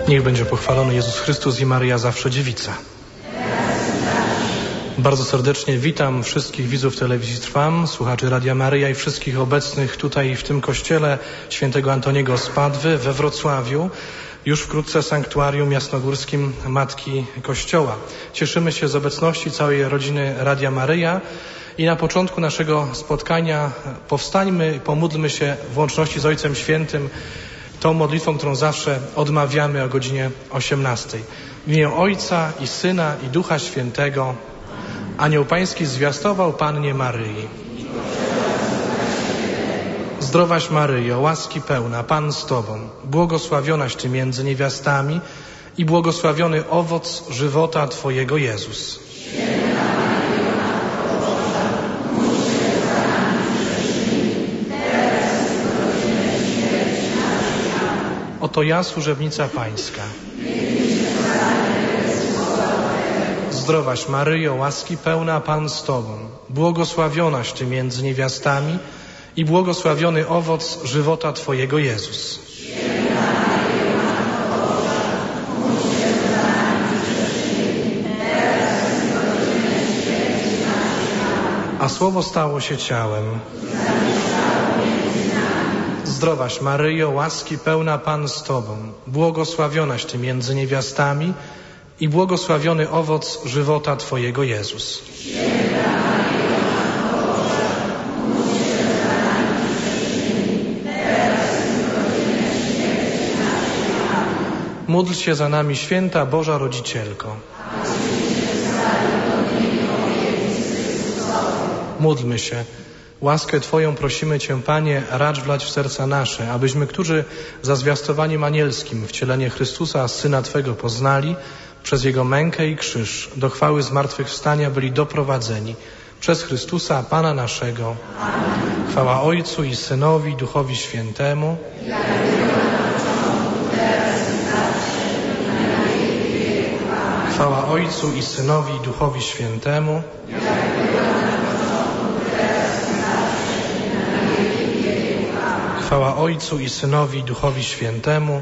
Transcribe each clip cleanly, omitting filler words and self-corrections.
Niech będzie pochwalony Jezus Chrystus i Maryja zawsze dziewica. Bardzo serdecznie witam wszystkich widzów telewizji Trwam, słuchaczy Radia Maryja i wszystkich obecnych tutaj w tym kościele świętego Antoniego z Padwy we Wrocławiu. Już wkrótce sanktuarium jasnogórskim Matki Kościoła. Cieszymy się z obecności całej rodziny Radia Maryja i na początku naszego spotkania powstańmy i pomódlmy się w łączności z Ojcem Świętym tą modlitwą, którą zawsze odmawiamy o godzinie 18. W imię Ojca i Syna i Ducha Świętego. Anioł Pański zwiastował Pannie Maryi. Zdrowaś Maryjo, łaski pełna, Pan z Tobą, błogosławionaś Ty między niewiastami i błogosławiony owoc żywota Twojego Jezus. Oto ja, służebnica Pańska. Zdrowaś Maryjo, łaski pełna, Pan z Tobą, błogosławionaś Ty między niewiastami i błogosławiony owoc żywota Twojego Jezus. A Słowo stało się ciałem. Zdrowaś Maryjo, łaski pełna, Pan z Tobą, błogosławionaś Ty między niewiastami i błogosławiony owoc żywota Twojego Jezus. Módl się za nami, święta Boża Rodzicielko. Módlmy się. Łaskę Twoją prosimy Cię, Panie, racz wlać w serca nasze, abyśmy, którzy za zwiastowaniem anielskim wcielenie Chrystusa, Syna Twego, poznali, przez Jego mękę i krzyż do chwały zmartwychwstania byli doprowadzeni. Przez Chrystusa, Pana naszego. Amen. Chwała Ojcu i Synowi, i Duchowi Świętemu. Chwała Ojcu i Synowi, i Duchowi Świętemu. Chwała Ojcu i Synowi, i Duchowi Świętemu.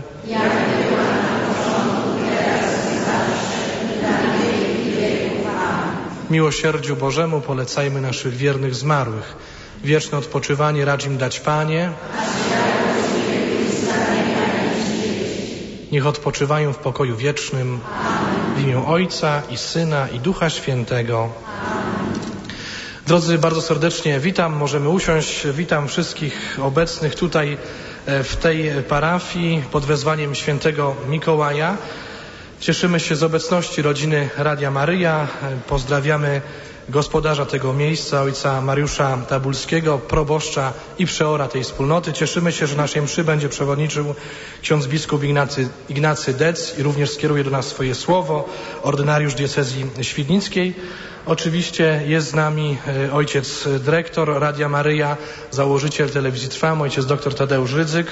Miłosierdziu Bożemu polecajmy naszych wiernych zmarłych. Wieczne odpoczywanie racz im dać, Panie. Niech odpoczywają w pokoju wiecznym. W imię Ojca i Syna i Ducha Świętego. Drodzy, bardzo serdecznie witam. Możemy usiąść. Witam wszystkich obecnych tutaj w tej parafii pod wezwaniem świętego Mikołaja. Cieszymy się z obecności rodziny Radia Maryja. Pozdrawiamy gospodarza tego miejsca, ojca Mariusza Tabulskiego, proboszcza i przeora tej wspólnoty. Cieszymy się, że naszej mszy będzie przewodniczył ksiądz biskup Ignacy Dec i również skieruje do nas swoje słowo, ordynariusz diecezji świdnickiej. Oczywiście jest z nami ojciec dyrektor Radia Maryja, założyciel telewizji Trwam, ojciec dr Tadeusz Rydzyk.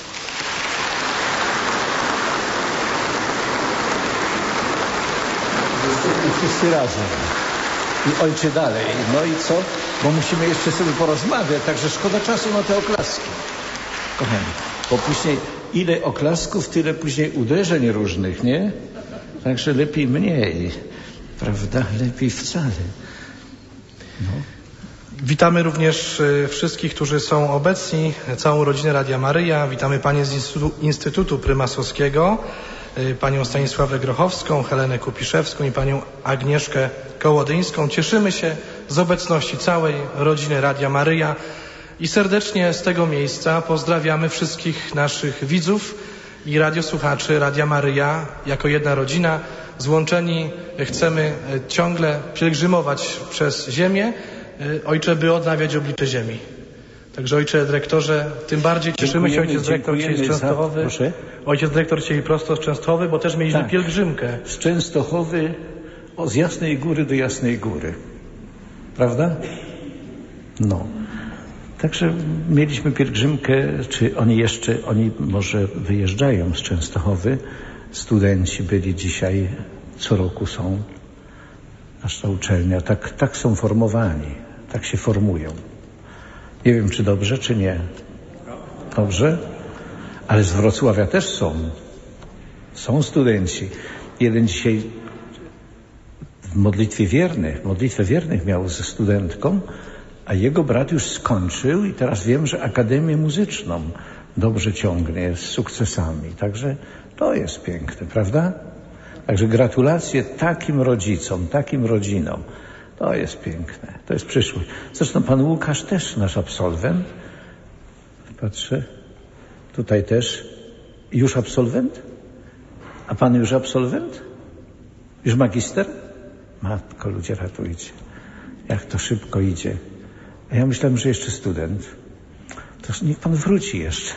Wszyscy razem. I ojcze dalej. No i co? Bo musimy jeszcze sobie porozmawiać, także szkoda czasu na te oklaski. Kochani, bo później ile oklasków, tyle później uderzeń różnych, nie? Także lepiej mniej, prawda? Lepiej wcale. No. Witamy również wszystkich, którzy są obecni, całą rodzinę Radia Maryja. Witamy panie z Instytutu Prymasowskiego, panią Stanisławę Grochowską, Helenę Kupiszewską i panią Agnieszkę Kołodyńską. Cieszymy się z obecności całej rodziny Radia Maryja i serdecznie z tego miejsca pozdrawiamy wszystkich naszych widzów i radiosłuchaczy Radia Maryja jako jedna rodzina. Złączeni chcemy ciągle pielgrzymować przez ziemię, ojcze, by odnawiać oblicze ziemi. Także ojcze dyrektorze, tym bardziej cieszymy się, ojciec dyrektor dzisiaj z Częstochowy. Proszę. Ojciec dyrektor dzisiaj prosto z Częstochowy, bo też mieliśmy pielgrzymkę. Z Częstochowy z Jasnej Góry do Jasnej Góry. Prawda? No. Także mieliśmy pielgrzymkę, czy oni może wyjeżdżają z Częstochowy. Studenci byli dzisiaj, co roku są. Nasza uczelnia, tak są formowani, tak się formują. Nie wiem, czy dobrze, czy nie. Dobrze? Ale z Wrocławia też są. Są studenci. Jeden dzisiaj w modlitwie wiernych miał ze studentką, a jego brat już skończył i teraz wiem, że Akademię Muzyczną dobrze ciągnie z sukcesami. Także to jest piękne, prawda? Także gratulacje takim rodzicom, takim rodzinom. To jest piękne, to jest przyszłość. Zresztą pan Łukasz też nasz absolwent. Patrzę, tutaj też. Już absolwent? A pan już absolwent? Już magister? Matko, ludzie, ratujcie. Jak to szybko idzie. A ja myślałem, że jeszcze student. To niech pan wróci jeszcze.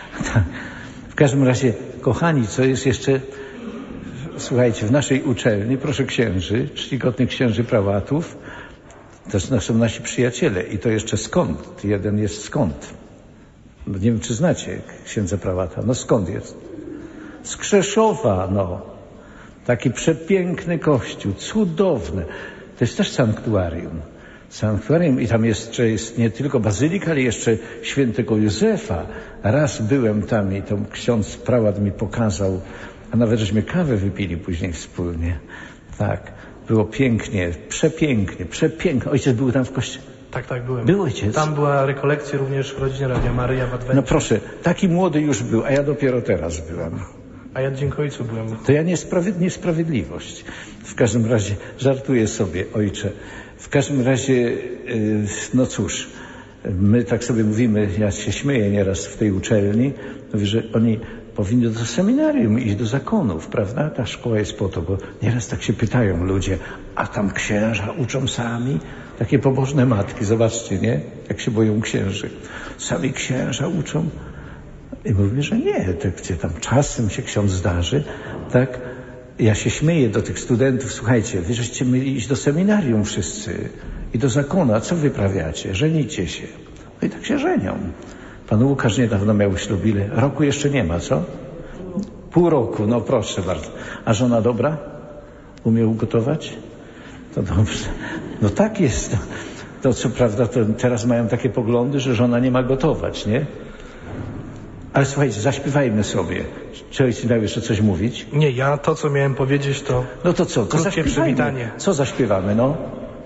W każdym razie, kochani, co jest jeszcze... Słuchajcie, w naszej uczelni, proszę księży, czcigodnych księży prałatów, to są nasi przyjaciele. I to jeszcze skąd? Jeden jest skąd? No, nie wiem, czy znacie księdza prałata. No skąd jest? Z Krzeszowa, no. Taki przepiękny kościół, cudowny. To jest też sanktuarium. Sanktuarium i tam jest nie tylko bazylika, ale jeszcze świętego Józefa. Raz byłem tam i to ksiądz prałat mi pokazał, a nawet żeśmy kawę wypili później wspólnie. Tak, było pięknie, przepięknie. Ojciec był tam w kościele. Tak, byłem. Był ojciec. Tam była rekolekcja również w rodzinie Radia Maryja w Adwencie. No proszę, taki młody już był, a ja dopiero teraz byłem. A ja dzięki ojcu byłem. To ja niesprawiedliwość. W każdym razie żartuję sobie, ojcze. W każdym razie, no cóż, my tak sobie mówimy, ja się śmieję nieraz w tej uczelni, mówię, że oni powinni do seminarium iść, do zakonów, prawda? Ta szkoła jest po to, bo nieraz tak się pytają ludzie, a tam księża uczą sami? Takie pobożne matki, zobaczcie, nie? Jak się boją księży. Sami księża uczą. I mówię, że nie, tak gdzie tam czasem się ksiądz zdarzy, tak? Ja się śmieję do tych studentów, słuchajcie, wy żeście mieli iść do seminarium wszyscy i do zakonu, a co wyprawiacie? Żenicie się. No i tak się żenią. Pan Łukasz niedawno miał ślub, ile? Roku jeszcze nie ma, co? Pół roku, no proszę bardzo. A żona dobra? Umie ugotować? To dobrze. No tak jest. To co prawda, to teraz mają takie poglądy, że żona nie ma gotować, nie? Ale słuchajcie, zaśpiewajmy sobie. Czy ojciec miał jeszcze coś mówić? Nie, ja to, co miałem powiedzieć, to... No to co? To krótkie przywitanie. Co zaśpiewamy, no?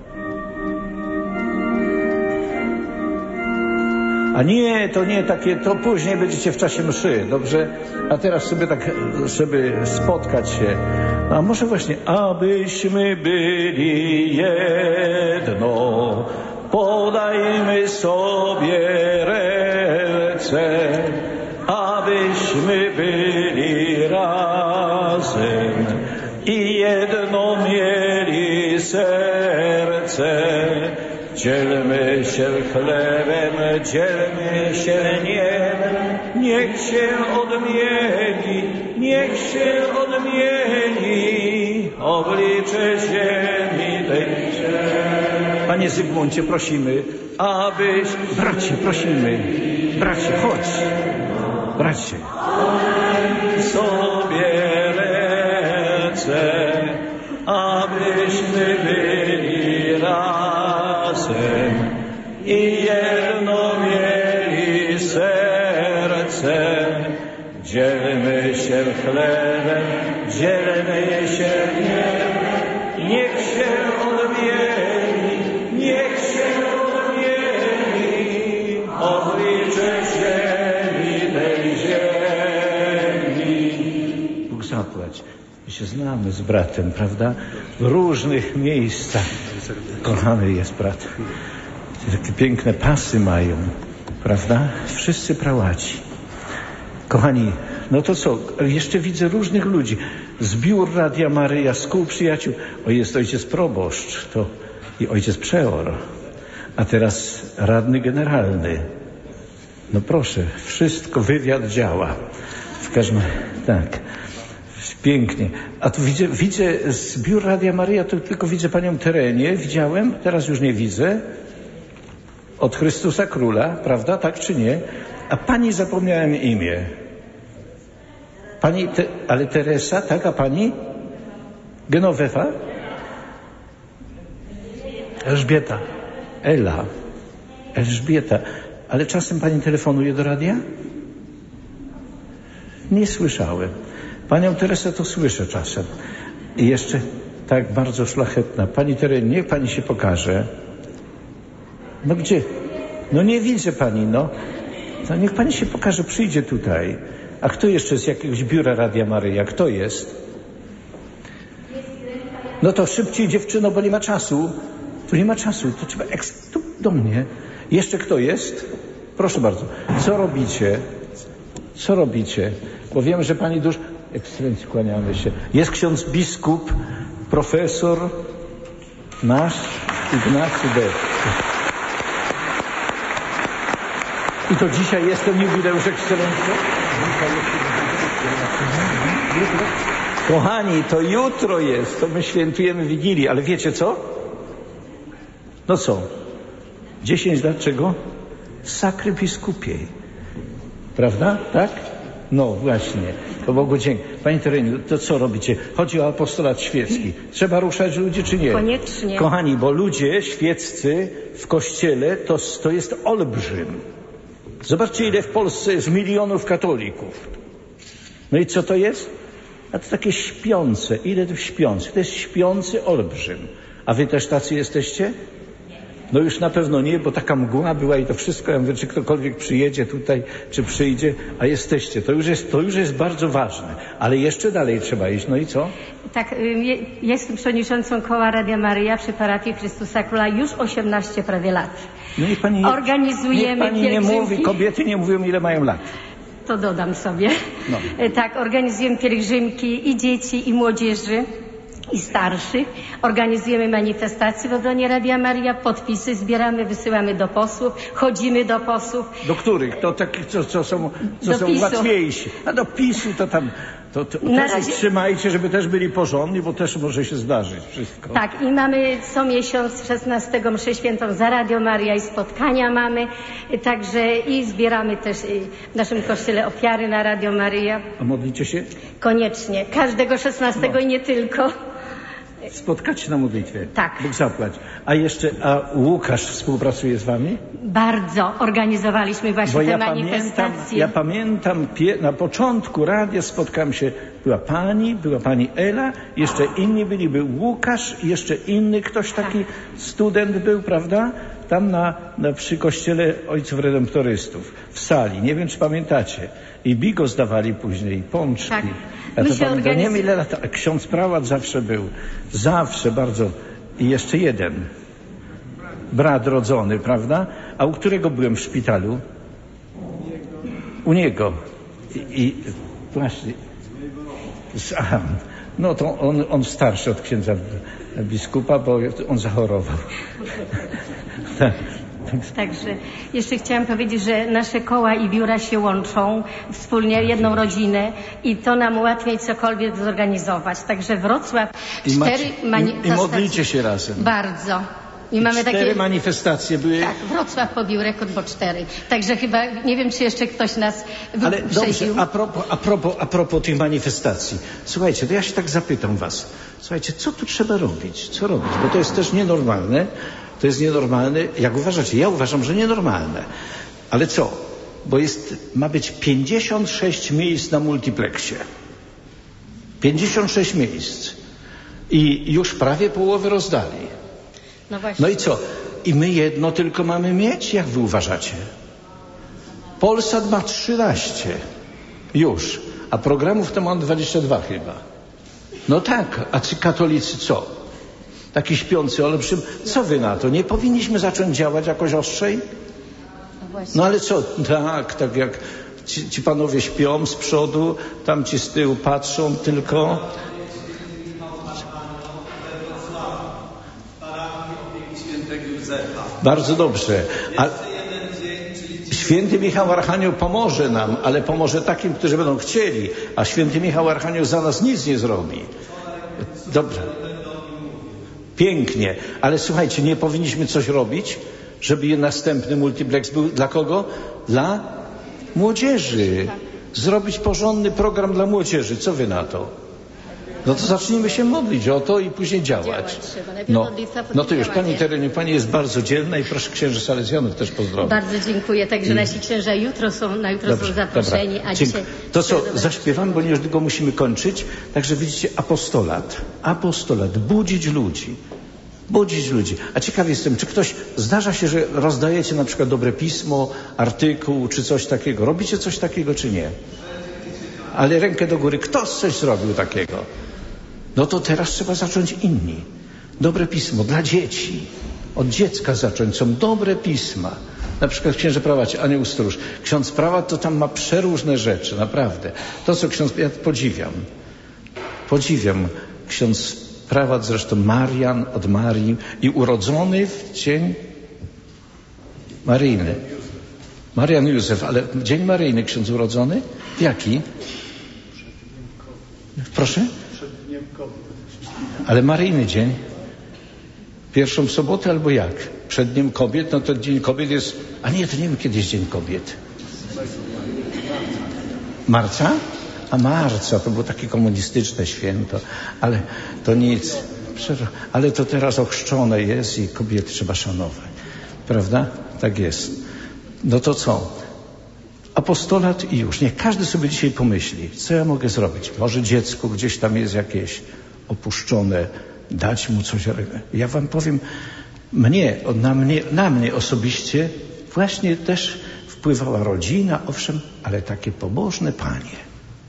A nie, to nie takie, to później będziecie w czasie mszy, dobrze? A teraz sobie tak, żeby spotkać się. A może właśnie, abyśmy byli jedno, podajmy sobie ręce, abyśmy byli razem i jedno mieli serce. Dzielmy się chlebem, dzielmy się niebem, niech się odmieni oblicze ziemi tej. Panie Zygmuncie, prosimy, abyś... Bracie, prosimy, bracie, chodź. Bracie. Sobie ręce, abyśmy byli razem i jedno mieli serce. Dzielmy się chlebem, dzielmy się niebem, niech się odmieni oblicze ziemi tej ziemi. Bóg zapłać. My się znamy z bratem, prawda? W różnych miejscach. Kochany jest brat. Takie piękne pasy mają, prawda? Wszyscy prałaci. Kochani, no to co? Jeszcze widzę różnych ludzi. Zbiór Radia Maryja, współprzyjaciół. O, jest ojciec proboszcz, to i ojciec przeor. A teraz radny generalny. No proszę, wszystko, wywiad działa. W każdym, tak. Pięknie. A tu widzę zbiór Radia Maryja, to tylko widzę panią Terenię, widziałem, teraz już nie widzę. Od Chrystusa Króla, prawda? Tak czy nie? A pani zapomniałem imię. Pani, ale Teresa, tak? A pani? Genowefa? Elżbieta. Ela. Elżbieta. Ale czasem pani telefonuje do radia? Nie słyszałem. Panią Teresę to słyszę czasem. I jeszcze tak bardzo szlachetna. Pani Terenie, niech pani się pokaże. No gdzie? No nie widzę pani, no. No niech pani się pokaże, przyjdzie tutaj. A kto jeszcze z jakiegoś biura Radia Maryja? Kto jest? No to szybciej, dziewczyno, bo nie ma czasu. Tu nie ma czasu, to trzeba tu do mnie. Jeszcze kto jest? Proszę bardzo. Co robicie? Co robicie? Bo wiem, że pani dużo... Ekscelencji, kłaniamy się. Jest ksiądz biskup, profesor nasz Ignacy Deszcz. I to dzisiaj jest ten jubileusz, ekscelencjo? Kochani, to jutro jest, to my świętujemy Wigilię, ale wiecie co? No co? 10 lat czego? Sakry biskupiej. Prawda? Tak? No właśnie. To Bogu dzięki. Pani Tereniu, to co robicie? Chodzi o apostolat świecki. Trzeba ruszać ludzi, czy nie? Koniecznie. Kochani, bo ludzie świeccy w kościele to jest olbrzym. Zobaczcie, ile w Polsce jest milionów katolików. No i co to jest? A to takie śpiące. Ile to śpiących? To jest śpiący olbrzym. A wy też tacy jesteście? No już na pewno nie, bo taka mgła była i to wszystko. Ja mówię, czy ktokolwiek przyjedzie tutaj, czy przyjdzie, a jesteście. To już jest bardzo ważne. Ale jeszcze dalej trzeba iść. No i co? Tak, jestem przewodniczącą Koła Radia Maryja przy parafii Chrystusa Króla już 18 prawie lat. No i pani organizujemy niech pani nie mówi, kobiety nie mówią, ile mają lat. To dodam sobie. No. Tak, organizujemy pielgrzymki i dzieci, i młodzieży, i starszych. Organizujemy manifestacje w obronie Radia Maryja, podpisy zbieramy, wysyłamy do posłów, chodzimy do posłów. Do których? To takich, co są łatwiejsi. A do PiS-u to tam... To też razie... trzymajcie, żeby też byli porządni, bo też może się zdarzyć wszystko. Tak, i mamy co miesiąc 16 mszę świętą za Radio Maryja i spotkania mamy. Także i zbieramy też w naszym kościele ofiary na Radio Maryja. A modlicie się? Koniecznie. Każdego 16 i nie tylko. Spotkać się na modlitwie. Tak. Bóg zapłać. A Łukasz współpracuje z wami? Bardzo. Organizowaliśmy właśnie te manifestacje. Ja pamiętam, na początku radia spotkałem się, była pani Ela, jeszcze inni byli, był Łukasz, jeszcze inny ktoś taki student był, prawda? Tam przy kościele Ojców Redemptorystów, w sali, nie wiem czy pamiętacie. I bigos dawali później, pączki. Tak. Ja to pamiętam, nie wiem ile lat, a ksiądz prałat zawsze był. Zawsze bardzo. I jeszcze jeden. Brat rodzony, prawda? A u którego byłem w szpitalu? U niego. I właśnie. Aha. No to on starszy od księdza biskupa, bo on zachorował. Tak. Także jeszcze chciałam powiedzieć, że nasze koła i biura się łączą wspólnie, jedną rodzinę i to nam łatwiej cokolwiek zorganizować. Także Wrocław, 4 manifestacje. I modlicie się razem. Bardzo. I mamy 4 manifestacje były. Tak, Wrocław pobił rekord, bo 4. Także chyba, nie wiem, czy jeszcze ktoś nas Ale wyprzedził. dobrze, a propos tych manifestacji. Słuchajcie, to ja się tak zapytam was. Słuchajcie, co tu trzeba robić? Co robić? Bo to jest też nienormalne. To jest nienormalne. Jak uważacie? Ja uważam, że nienormalne. Ale co? Bo ma być 56 miejsc na multiplexie. 56 miejsc. I już prawie połowę rozdali. No właśnie. No i co? I my jedno tylko mamy mieć? Jak wy uważacie? Polsat ma 13. Już. A programów to mam 22 chyba. No tak. A ci katolicy co? Taki śpiący olbrzym. Co wy na to? Nie powinniśmy zacząć działać jakoś ostrzej? No ale co? Tak jak ci panowie śpią z przodu, tam ci z tyłu patrzą tylko. Bardzo dobrze. Święty Michał Archanioł pomoże nam, ale pomoże takim, którzy będą chcieli, a Święty Michał Archanioł za nas nic nie zrobi. Dobrze. Pięknie, ale słuchajcie, nie powinniśmy coś robić, żeby następny multiplex był dla kogo? Dla młodzieży. Zrobić porządny program dla młodzieży. Co wy na to? No to zacznijmy się modlić o to i później działać. No to już Pani Tereniu, Pani jest bardzo dzielna i proszę księży Salezjanów też pozdrowić. Bardzo dziękuję. Także nasi księża jutro są zaproszeni, dobra. a dzisiaj... To co, zaśpiewamy, bo niedługo musimy kończyć. Także widzicie, apostolat, budzić ludzi. A ciekaw jestem, czy ktoś, zdarza się, że rozdajecie na przykład dobre pismo, artykuł, czy coś takiego. Robicie coś takiego, czy nie? Ale rękę do góry. Kto coś zrobił takiego? No to teraz trzeba zacząć inni. Dobre pismo dla dzieci. Od dziecka zacząć. Są dobre pisma. Na przykład księże prałat, Anioł Stróż. Ksiądz prałat to tam ma przeróżne rzeczy, naprawdę. To, co ksiądz, ja podziwiam. Ksiądz prałat, zresztą Marian od Marii i urodzony w dzień maryjny. Marian Józef, ale dzień maryjny ksiądz urodzony? Jaki? Proszę? Ale maryjny dzień? Pierwszą sobotę albo jak? Przed Dniem Kobiet? No to Dzień Kobiet jest... A nie, to nie wiem, kiedy jest Dzień Kobiet. Marca? A marca, to było takie komunistyczne święto. Ale to nic. Ale to teraz ochrzczone jest i kobiety trzeba szanować. Prawda? Tak jest. No to co? Apostolat i już. Niech każdy sobie dzisiaj pomyśli, co ja mogę zrobić. Może dziecko gdzieś tam jest jakieś opuszczone, dać mu coś. Ja wam powiem, na mnie osobiście właśnie też wpływała rodzina, owszem, ale takie pobożne panie.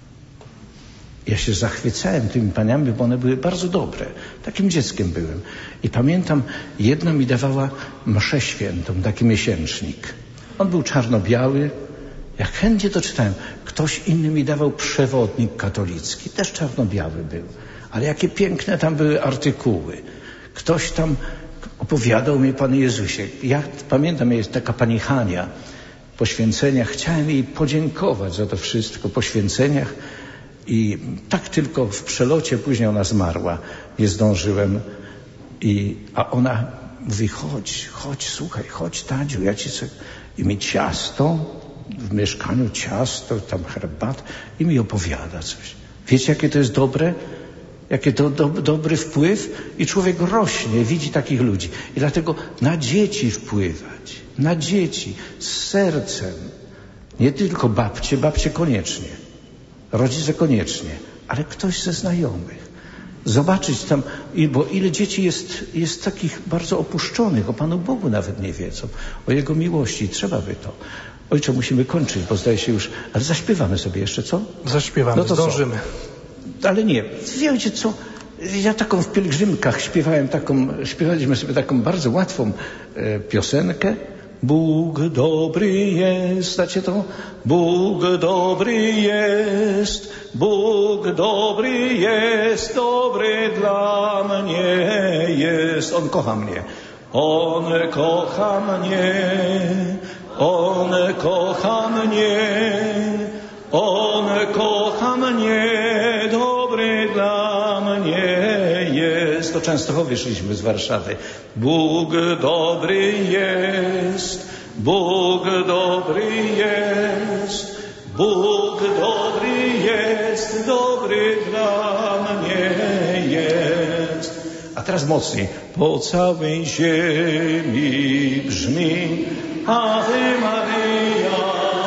Ja się zachwycałem tymi paniami, bo one były bardzo dobre. Takim dzieckiem byłem. I pamiętam, jedna mi dawała mszę świętą, taki miesięcznik. On był czarno-biały. Ja chętnie to czytałem. Ktoś inny mi dawał przewodnik katolicki. Też czarno-biały był. Ale jakie piękne tam były artykuły. Ktoś tam opowiadał mi Panie Jezusie. Ja pamiętam, jest taka pani Hania po święceniach. Chciałem jej podziękować za to wszystko po święceniach. I tak tylko w przelocie, później ona zmarła. Nie zdążyłem. A ona mówi, chodź, słuchaj, chodź Tadziu, ja ci chcę. I mi ciasto, w mieszkaniu ciasto, tam herbat i mi opowiada coś. Wiecie, jakie to jest dobre? Jaki to dobry wpływ? I człowiek rośnie, widzi takich ludzi. I dlatego na dzieci wpływać. Na dzieci, z sercem. Nie tylko babcie koniecznie. Rodzice koniecznie. Ale ktoś ze znajomych. Zobaczyć tam, bo ile dzieci jest takich bardzo opuszczonych. O Panu Bogu nawet nie wiedzą. O Jego miłości. Trzeba by to. Ojcze, musimy kończyć, bo zdaje się już... Ale zaśpiewamy sobie jeszcze, co? Zaśpiewamy, no to zdążymy. Ale nie. Wiecie co? Ja taką w pielgrzymkach śpiewaliśmy sobie taką bardzo łatwą piosenkę. Bóg dobry jest, znacie to? Bóg dobry jest, Bóg dobry jest, dobry dla mnie jest. On kocha mnie, On kocha mnie, On kocha mnie, On kocha mnie, dobry dla mnie jest. To Częstochowie szliśmy z Warszawy. Bóg dobry jest, Bóg dobry jest, Bóg dobry jest, dobry dla mnie jest. A teraz mocniej. Po całej ziemi brzmi Ave Maria.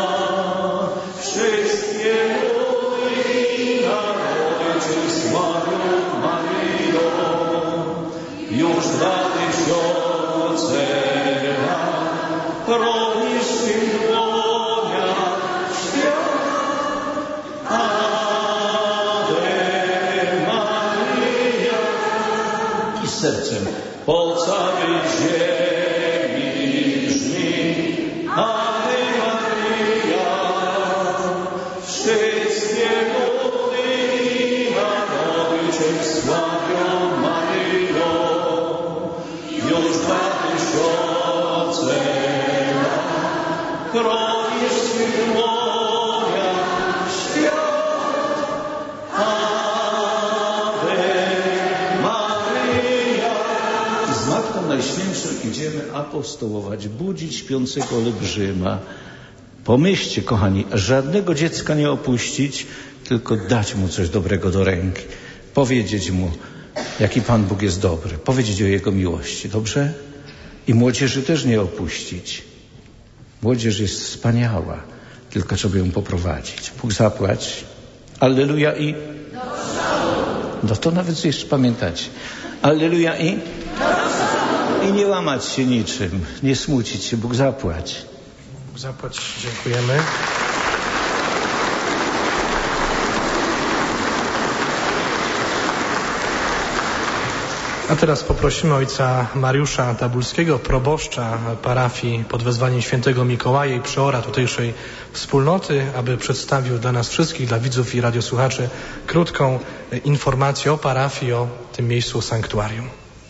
Wszystkie ludy i narody Cię sławią, Maryjo. Już 2000 lat chronisz w dłoniach świat. Ave Maria. I sercem po całej ziemi brzmi Ave Maria. Wszystkie ludy i narody Cię sławią, Maryjo. Już 2000 lat chronisz w swych dłoniach świat. Ave Maryja. Z Matką Najświętszą idziemy apostołować, budzić śpiącego olbrzyma. Pomyślcie, kochani, żadnego dziecka nie opuścić, tylko dać mu coś dobrego do ręki. powiedzieć mu, jaki Pan Bóg jest dobry, powiedzieć o Jego miłości, dobrze? I młodzieży też nie opuścić. Młodzież jest wspaniała, tylko trzeba ją poprowadzić. Bóg zapłać. Alleluja i... No to nawet jeszcze pamiętacie. Alleluja i... I nie łamać się niczym, nie smucić się, Bóg zapłać. Bóg zapłać, dziękujemy. A teraz poprosimy ojca Mariusza Tabulskiego, proboszcza parafii pod wezwaniem świętego Mikołaja i przeora tutejszej wspólnoty, aby przedstawił dla nas wszystkich, dla widzów i radiosłuchaczy, krótką informację o parafii, o tym miejscu sanktuarium.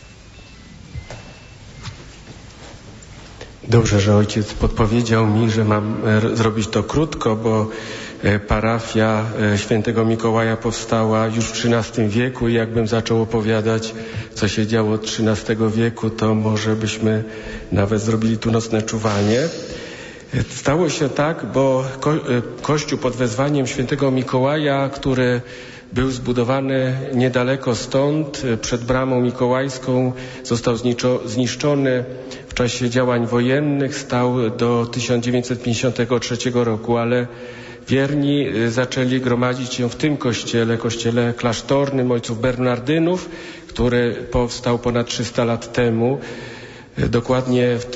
Dobrze, że ojciec podpowiedział mi, że mam zrobić to krótko, bo parafia świętego Mikołaja powstała już w XIII wieku i jakbym zaczął opowiadać, co się działo od XIII wieku, to może byśmy nawet zrobili tu nocne czuwanie. Stało się tak, bo kościół pod wezwaniem świętego Mikołaja, który był zbudowany niedaleko stąd, przed bramą mikołajską, został zniszczony w czasie działań wojennych, stał do 1953 roku, ale wierni zaczęli gromadzić się w tym kościele klasztornym ojców Bernardynów, który powstał ponad 300 lat temu. Dokładnie w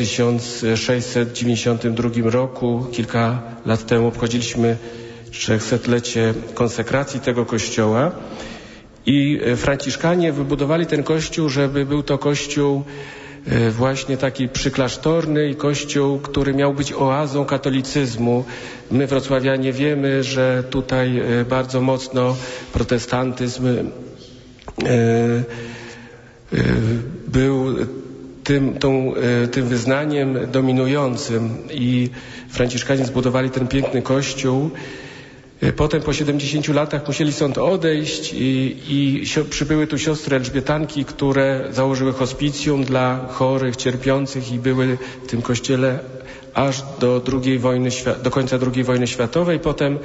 1692 roku, kilka lat temu, obchodziliśmy 300-lecie konsekracji tego kościoła i franciszkanie wybudowali ten kościół, żeby był to kościół właśnie taki przyklasztorny i kościół, który miał być oazą katolicyzmu. My wrocławianie wiemy, że tutaj bardzo mocno protestantyzm był tym wyznaniem dominującym i franciszkanie zbudowali ten piękny kościół. Potem po 70 latach musieli stąd odejść i przybyły tu siostry Elżbietanki, które założyły hospicjum dla chorych, cierpiących i były w tym kościele aż do końca II wojny światowej. Potem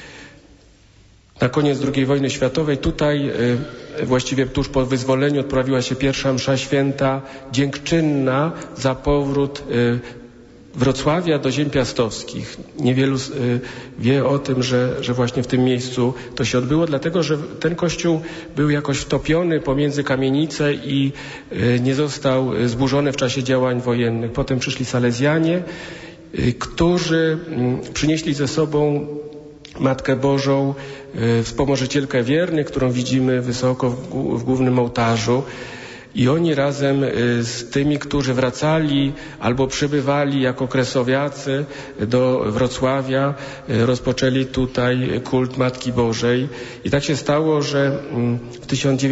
na koniec II wojny światowej tutaj właściwie tuż po wyzwoleniu odprawiła się pierwsza msza święta dziękczynna za powrót Wrocławia do ziem piastowskich. Niewielu wie o tym, że właśnie w tym miejscu to się odbyło, dlatego że ten kościół był jakoś wtopiony pomiędzy kamienice i nie został zburzony w czasie działań wojennych. Potem przyszli Salezjanie, którzy przynieśli ze sobą Matkę Bożą, wspomożycielkę wiernych, którą widzimy wysoko w głównym ołtarzu. I oni razem z tymi, którzy wracali albo przybywali jako kresowiacy do Wrocławia, rozpoczęli tutaj kult Matki Bożej. I tak się stało, że w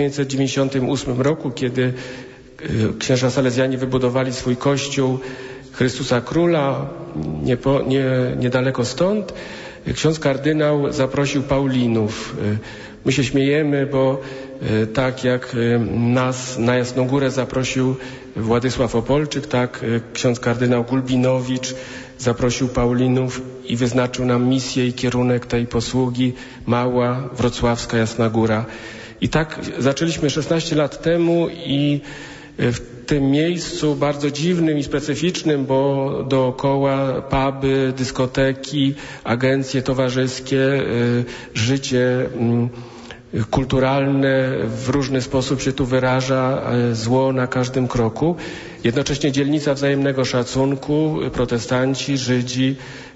1998 roku, kiedy księża salezjanie wybudowali swój kościół Chrystusa Króla niedaleko stąd, ksiądz kardynał zaprosił Paulinów. My się śmiejemy, bo tak jak nas na Jasną Górę zaprosił Władysław Opolczyk, tak ksiądz kardynał Gulbinowicz zaprosił Paulinów i wyznaczył nam misję i kierunek tej posługi Mała Wrocławska Jasna Góra. I tak zaczęliśmy 16 lat temu i w tym miejscu bardzo dziwnym i specyficznym, bo dookoła puby, dyskoteki, agencje towarzyskie, życie kulturalne w różny sposób się tu wyraża, zło na każdym kroku. Jednocześnie dzielnica wzajemnego szacunku, protestanci, Żydzi,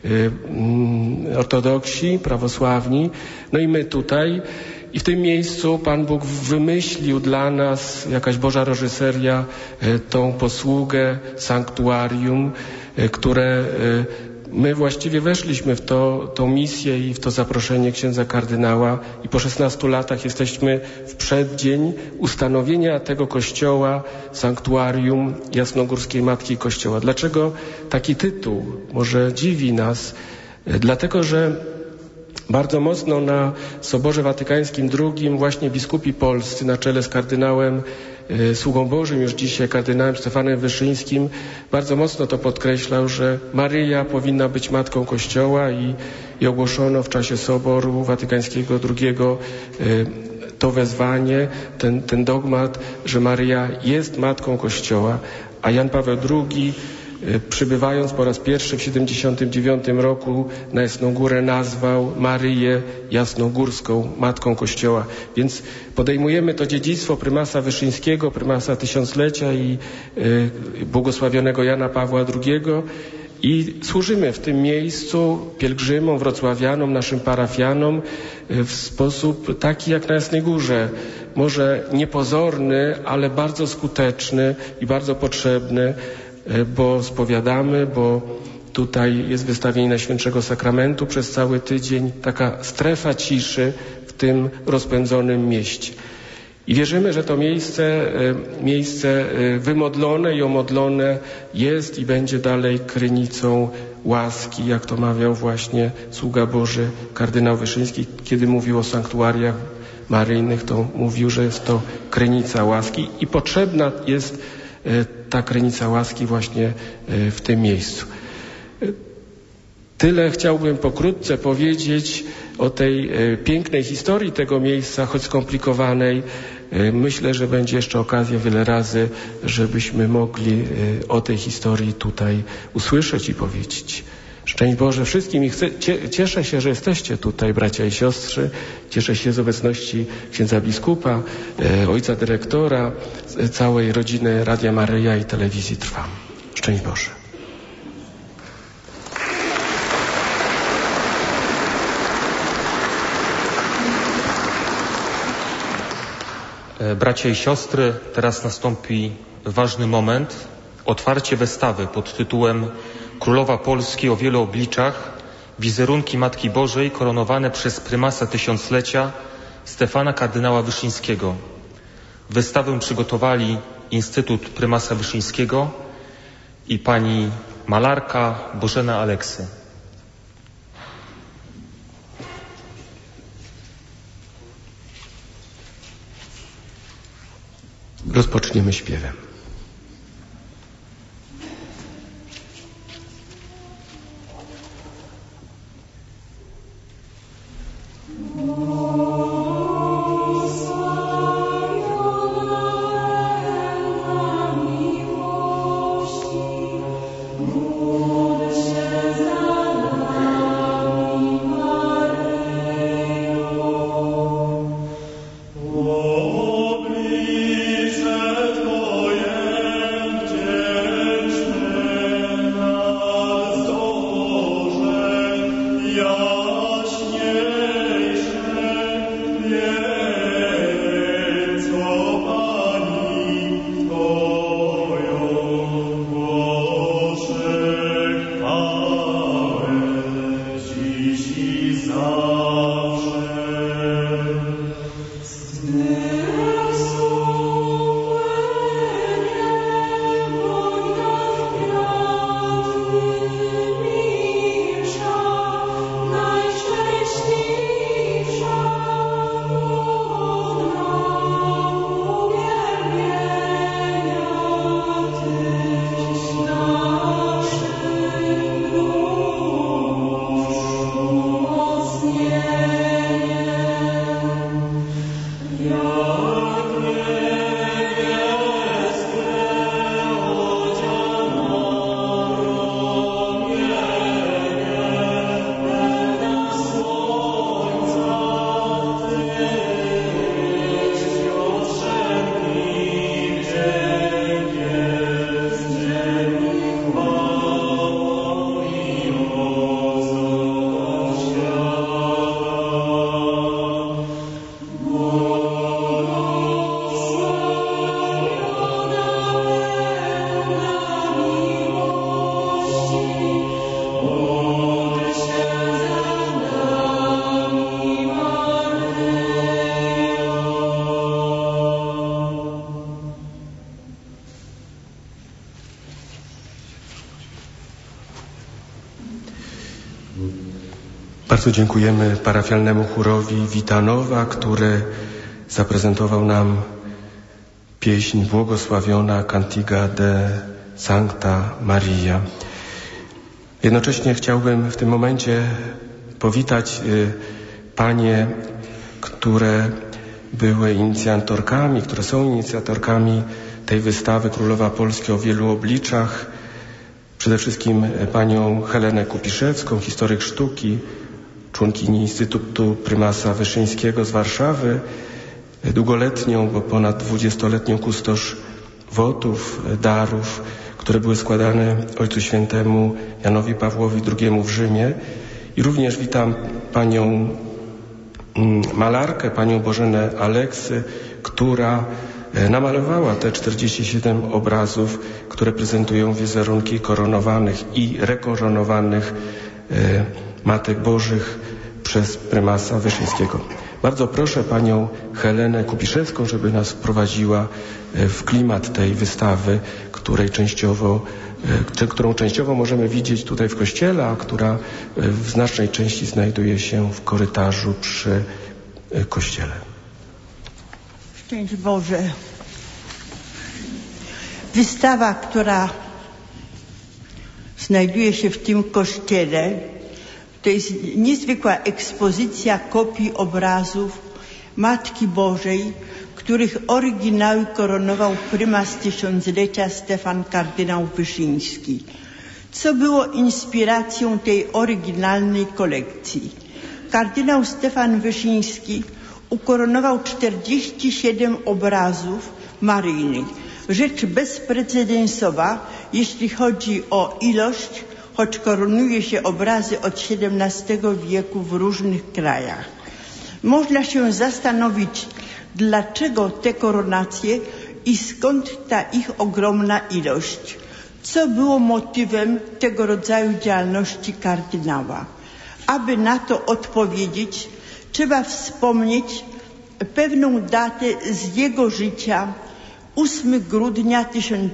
ortodoksi, prawosławni, no i my tutaj. I w tym miejscu Pan Bóg wymyślił dla nas, jakaś Boża reżyseria, tą posługę, sanktuarium, które my właściwie weszliśmy w tą misję i w to zaproszenie księdza kardynała i po 16 latach jesteśmy w przeddzień ustanowienia tego kościoła, sanktuarium Jasnogórskiej Matki Kościoła. Dlaczego taki tytuł? Może dziwi nas, dlatego że bardzo mocno na Soborze Watykańskim II właśnie biskupi polscy na czele z kardynałem sługą Bożym już dzisiaj, kardynałem Stefanem Wyszyńskim, bardzo mocno to podkreślał, że Maryja powinna być Matką Kościoła i ogłoszono w czasie Soboru Watykańskiego II to wezwanie, ten dogmat, że Maryja jest Matką Kościoła, a Jan Paweł II, przybywając po raz pierwszy w 79 roku na Jasną Górę, nazwał Maryję Jasnogórską Matką Kościoła. Więc podejmujemy to dziedzictwo prymasa Wyszyńskiego, prymasa tysiąclecia i błogosławionego Jana Pawła II i służymy w tym miejscu pielgrzymom, wrocławianom, naszym parafianom w sposób taki jak na Jasnej Górze. Może niepozorny, ale bardzo skuteczny i bardzo potrzebny, bo spowiadamy, bo tutaj jest wystawienie Najświętszego Sakramentu przez cały tydzień, taka strefa ciszy w tym rozpędzonym mieście. I wierzymy, że to miejsce wymodlone i omodlone jest i będzie dalej krynicą łaski, jak to mawiał właśnie sługa Boży kardynał Wyszyński, kiedy mówił o sanktuariach maryjnych, to mówił, że jest to krynica łaski i potrzebna jest ta krynica łaski właśnie w tym miejscu. Tyle chciałbym pokrótce powiedzieć o tej pięknej historii tego miejsca, choć skomplikowanej. Myślę, że będzie jeszcze okazja wiele razy, żebyśmy mogli o tej historii tutaj usłyszeć i powiedzieć. Szczęść Boże wszystkim i cieszę się, że jesteście tutaj, bracia i siostry. Cieszę się z obecności księdza biskupa, ojca dyrektora, całej rodziny Radia Maryja i Telewizji Trwam. Szczęść Boże. Bracia i siostry, teraz nastąpi ważny moment. Otwarcie wystawy pod tytułem Królowa Polski o wielu obliczach, wizerunki Matki Bożej koronowane przez prymasa tysiąclecia Stefana kardynała Wyszyńskiego. Wystawę przygotowali Instytut Prymasa Wyszyńskiego i pani malarka Bożena Aleksy. Rozpoczniemy śpiewem. Bardzo dziękujemy parafialnemu chórowi Witanowa, który zaprezentował nam pieśń błogosławiona Cantiga de Sancta Maria. Jednocześnie chciałbym w tym momencie powitać panie, które były inicjatorkami, które są inicjatorkami tej wystawy Królowa Polski o wielu obliczach. Przede wszystkim panią Helenę Kupiszewską, historyk sztuki, członkini Instytutu Prymasa Wyszyńskiego z Warszawy, długoletnią, bo ponad 20-letnią kustosz wotów, darów, które były składane Ojcu Świętemu Janowi Pawłowi II w Rzymie. I również witam panią malarkę, panią Bożenę Aleksy, która namalowała te 47 obrazów, które prezentują wizerunki koronowanych i rekoronowanych Matek Bożych przez prymasa Wyszyńskiego. Bardzo proszę panią Helenę Kupiszewską, żeby nas wprowadziła w klimat tej wystawy, którą częściowo możemy widzieć tutaj w kościele, a która w znacznej części znajduje się w korytarzu przy kościele. Szczęść Boże. Wystawa, która znajduje się w tym kościele, to jest niezwykła ekspozycja kopii obrazów Matki Bożej, których oryginały koronował prymas tysiąclecia Stefan kardynał Wyszyński, co było inspiracją tej oryginalnej kolekcji. Kardynał Stefan Wyszyński ukoronował 47 obrazów maryjnych. Rzecz bezprecedensowa, jeśli chodzi o ilość, choć koronuje się obrazy od XVII wieku w różnych krajach. Można się zastanowić, dlaczego te koronacje i skąd ta ich ogromna ilość. Co było motywem tego rodzaju działalności kardynała? Aby na to odpowiedzieć, trzeba wspomnieć pewną datę z jego życia, 8 grudnia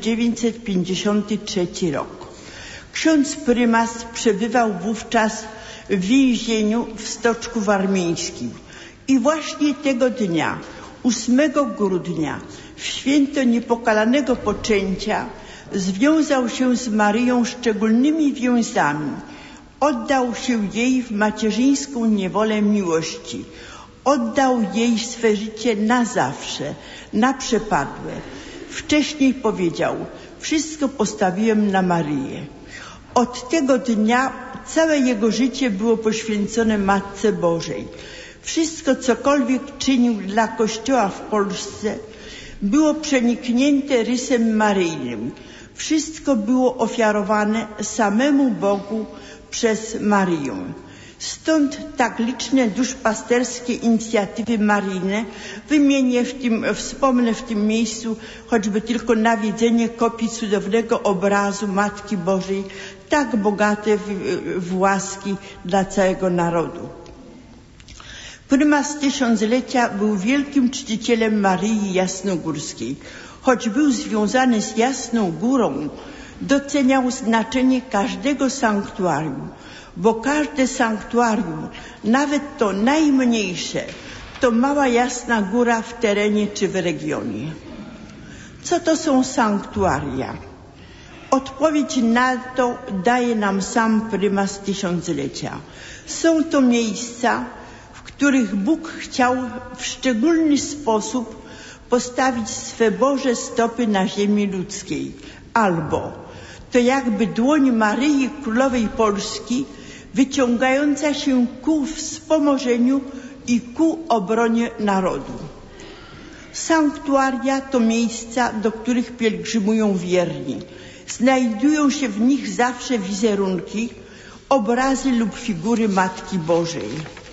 1953 rok. Ksiądz prymas przebywał wówczas w więzieniu w Stoczku Warmińskim i właśnie tego dnia, 8 grudnia, w święto Niepokalanego Poczęcia, związał się z Maryją szczególnymi więzami. Oddał się jej w macierzyńską niewolę miłości. Oddał jej swe życie na zawsze, na przepadłe. Wcześniej powiedział: wszystko postawiłem na Maryję. Od tego dnia całe jego życie było poświęcone Matce Bożej. Wszystko, cokolwiek czynił dla Kościoła w Polsce, było przeniknięte rysem maryjnym. Wszystko było ofiarowane samemu Bogu przez Maryję. Stąd tak liczne duszpasterskie inicjatywy maryjne. Wspomnę w tym miejscu choćby tylko nawiedzenie kopii cudownego obrazu Matki Bożej, tak bogate w łaski dla całego narodu. Prymas tysiąclecia był wielkim czcicielem Maryi Jasnogórskiej. Choć był związany z Jasną Górą, doceniał znaczenie każdego sanktuarium, bo każde sanktuarium, nawet to najmniejsze, to mała Jasna Góra w terenie czy w regionie. Co to są sanktuaria? Odpowiedź na to daje nam sam prymas tysiąclecia. Są to miejsca, w których Bóg chciał w szczególny sposób postawić swe Boże stopy na ziemi ludzkiej. Albo to jakby dłoń Maryi Królowej Polski wyciągająca się ku wspomożeniu i ku obronie narodu. Sanktuaria to miejsca, do których pielgrzymują wierni. Znajdują się w nich zawsze wizerunki, obrazy lub figury Matki Bożej.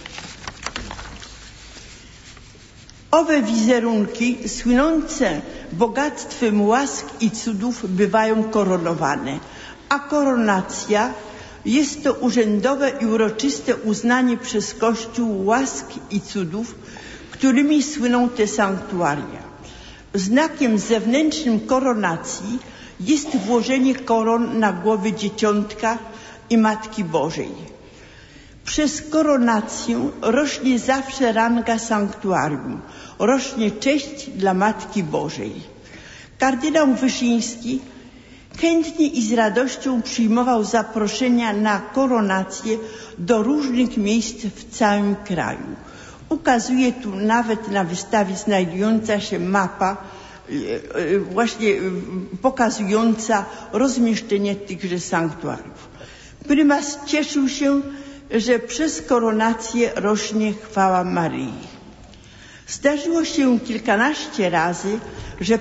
Owe wizerunki, słynące bogactwem łask i cudów, bywają koronowane, a koronacja jest to urzędowe i uroczyste uznanie przez Kościół łask i cudów, którymi słyną te sanktuaria. Znakiem zewnętrznym koronacji jest włożenie koron na głowy Dzieciątka i Matki Bożej. Przez koronację rośnie zawsze ranga sanktuarium, rośnie cześć dla Matki Bożej. Kardynał Wyszyński chętnie i z radością przyjmował zaproszenia na koronację do różnych miejsc w całym kraju. Ukazuje tu nawet na wystawie znajdująca się mapa właśnie pokazująca rozmieszczenie tychże sanktuariów. Prymas cieszył się, że przez koronację rośnie chwała Maryi. Zdarzyło się kilkanaście razy, że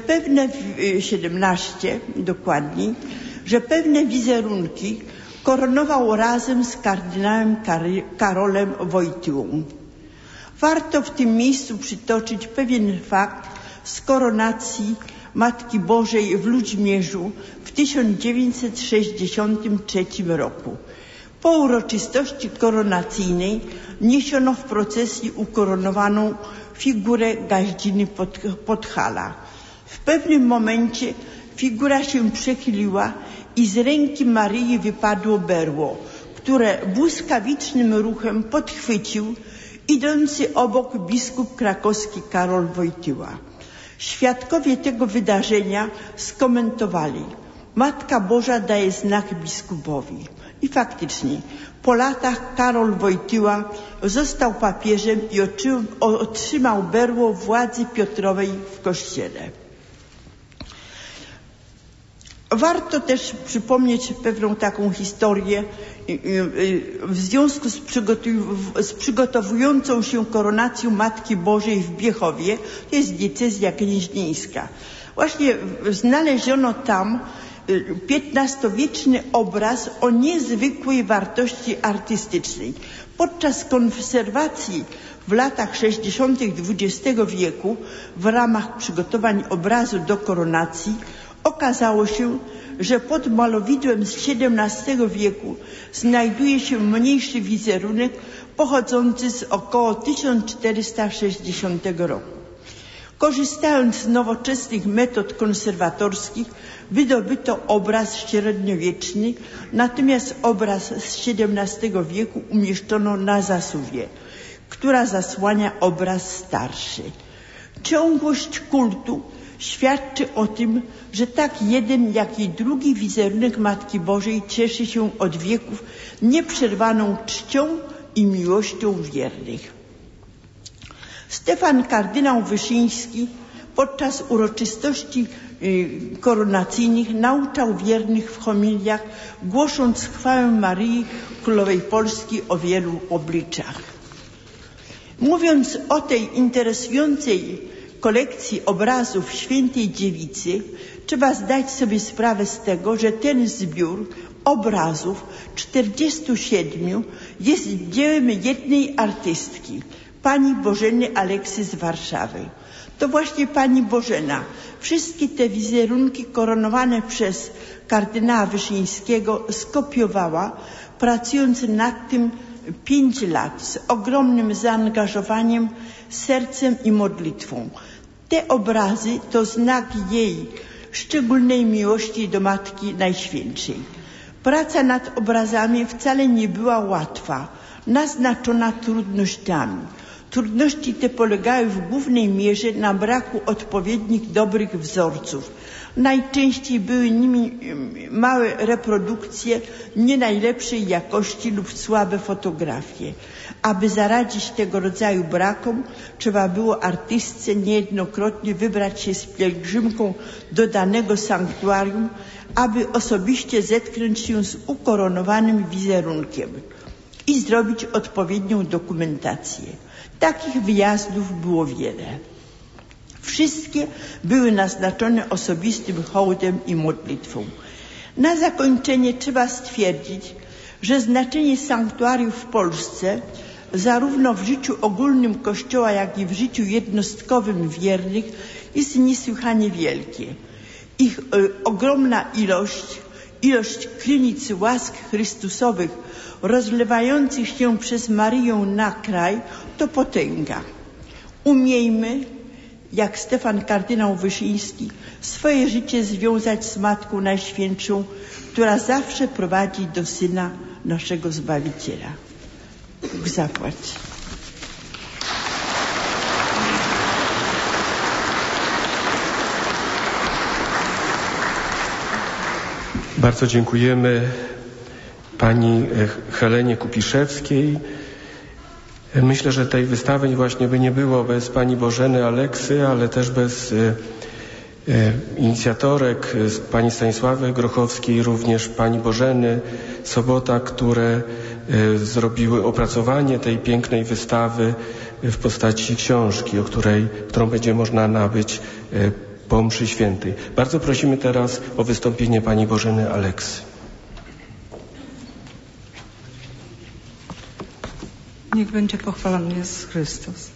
17 dokładniej, że pewne wizerunki koronował razem z kardynałem Karolem Wojtyłą. Warto w tym miejscu przytoczyć pewien fakt z koronacji Matki Bożej w Ludźmierzu w 1963 roku. Po uroczystości koronacyjnej niesiono w procesji ukoronowaną figurę Gaździny Podhala. W pewnym momencie figura się przechyliła i z ręki Maryi wypadło berło, które błyskawicznym ruchem podchwycił idący obok biskup krakowski Karol Wojtyła. Świadkowie tego wydarzenia skomentowali: Matka Boża daje znak biskupowi. I faktycznie po latach Karol Wojtyła został papieżem i otrzymał berło władzy Piotrowej w kościele. Warto też przypomnieć pewną taką historię w związku z przygotowującą się koronacją Matki Bożej w Biechowie. To jest diecezja gnieźnieńska. Właśnie znaleziono tam XV-wieczny obraz o niezwykłej wartości artystycznej. Podczas konserwacji w latach 60. XX wieku w ramach przygotowań obrazu do koronacji okazało się, że pod malowidłem z XVII wieku znajduje się mniejszy wizerunek pochodzący z około 1460 roku. Korzystając z nowoczesnych metod konserwatorskich wydobyto obraz średniowieczny, natomiast obraz z XVII wieku umieszczono na zasuwie, która zasłania obraz starszy. Ciągłość kultu świadczy o tym, że tak jeden, jak i drugi wizerunek Matki Bożej cieszy się od wieków nieprzerwaną czcią i miłością wiernych. Stefan kardynał Wyszyński podczas uroczystości koronacyjnych nauczał wiernych w homiliach, głosząc chwałę Maryi Królowej Polski o wielu obliczach. Mówiąc o tej interesującej kolekcji obrazów Świętej Dziewicy, trzeba zdać sobie sprawę z tego, że ten zbiór obrazów 47 jest dziełem jednej artystki, pani Bożeny Aleksy z Warszawy. To właśnie pani Bożena wszystkie te wizerunki koronowane przez kardynała Wyszyńskiego skopiowała, pracując nad tym 5 lat z ogromnym zaangażowaniem, sercem i modlitwą. Te obrazy to znak jej szczególnej miłości do Matki Najświętszej. Praca nad obrazami wcale nie była łatwa, naznaczona trudnościami. Trudności te polegały w głównej mierze na braku odpowiednich dobrych wzorców. Najczęściej były nimi małe reprodukcje nie najlepszej jakości lub słabe fotografie. Aby zaradzić tego rodzaju brakom, trzeba było artystce niejednokrotnie wybrać się z pielgrzymką do danego sanktuarium, aby osobiście zetknąć się z ukoronowanym wizerunkiem i zrobić odpowiednią dokumentację. Takich wyjazdów było wiele. Wszystkie były naznaczone osobistym hołdem i modlitwą. Na zakończenie trzeba stwierdzić, że znaczenie sanktuariów w Polsce zarówno w życiu ogólnym Kościoła, jak i w życiu jednostkowym wiernych jest niesłychanie wielkie. Ich ogromna ilość krynic łask Chrystusowych rozlewających się przez Maryję na kraj to potęga. Umiejmy, jak Stefan kardynał Wyszyński, swoje życie związać z Matką Najświętszą, która zawsze prowadzi do Syna naszego Zbawiciela. Bóg zapłać. Bardzo dziękujemy pani Helenie Kupiszewskiej Myślę, że tej wystawy właśnie by nie było bez pani Bożeny Aleksy, ale też bez inicjatorek pani Stanisławy Grochowskiej, również pani Bożeny Sobota, które zrobiły opracowanie tej pięknej wystawy w postaci książki, którą będzie można nabyć po mszy świętej. Bardzo prosimy teraz o wystąpienie pani Bożeny Aleksy. Niech będzie pochwalony Jezus Chrystus.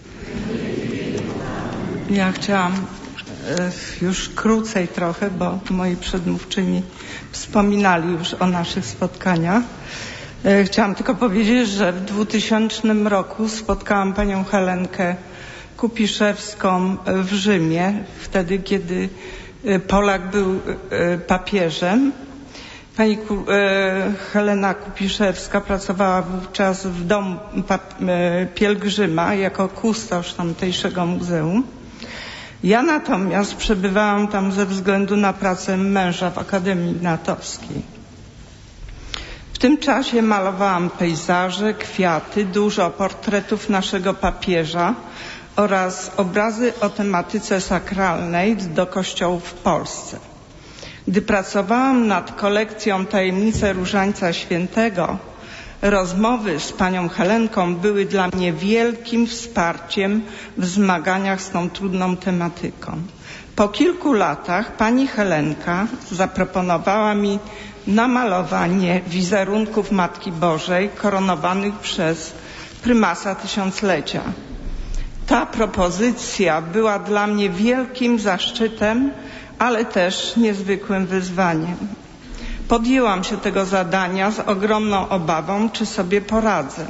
Ja chciałam już krócej trochę, bo moi przedmówczyni wspominali już o naszych spotkaniach. Chciałam tylko powiedzieć, że w 2000 roku spotkałam panią Helenkę Kupiszewską w Rzymie, wtedy kiedy Polak był papieżem. Pani Helena Kupiszewska pracowała wówczas w domu pielgrzyma jako kustosz tamtejszego muzeum. Ja natomiast przebywałam tam ze względu na pracę męża w Akademii Ignatowskiej. W tym czasie malowałam pejzaże, kwiaty, dużo portretów naszego papieża oraz obrazy o tematyce sakralnej do kościołów w Polsce. Gdy pracowałam nad kolekcją Tajemnice Różańca Świętego, rozmowy z panią Helenką były dla mnie wielkim wsparciem w zmaganiach z tą trudną tematyką. Po kilku latach pani Helenka zaproponowała mi namalowanie wizerunków Matki Bożej koronowanych przez prymasa tysiąclecia. Ta propozycja była dla mnie wielkim zaszczytem, ale też niezwykłym wyzwaniem. Podjęłam się tego zadania z ogromną obawą, czy sobie poradzę.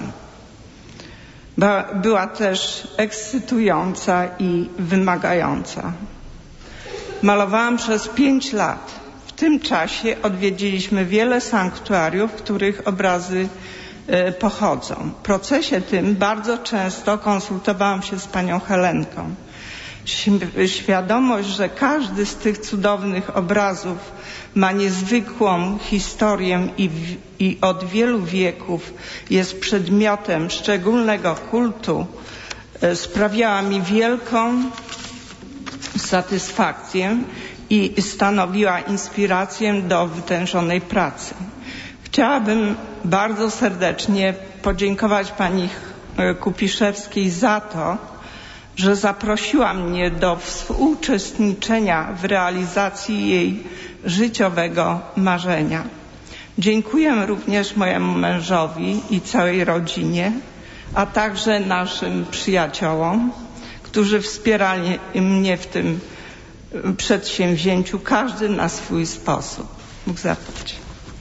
Była też ekscytująca i wymagająca. Malowałam przez 5 lat. W tym czasie odwiedziliśmy wiele sanktuariów, w których obrazy pochodzą. W procesie tym bardzo często konsultowałam się z panią Helenką. Świadomość, że każdy z tych cudownych obrazów ma niezwykłą historię i od wielu wieków jest przedmiotem szczególnego kultu, sprawiała mi wielką satysfakcję i stanowiła inspirację do wytężonej pracy. Chciałabym bardzo serdecznie podziękować pani Kupiszewskiej za to, że zaprosiła mnie do współuczestniczenia w realizacji jej życiowego marzenia. Dziękuję również mojemu mężowi i całej rodzinie, a także naszym przyjaciołom, którzy wspierali mnie w tym przedsięwzięciu, każdy na swój sposób. Mógł zacząć.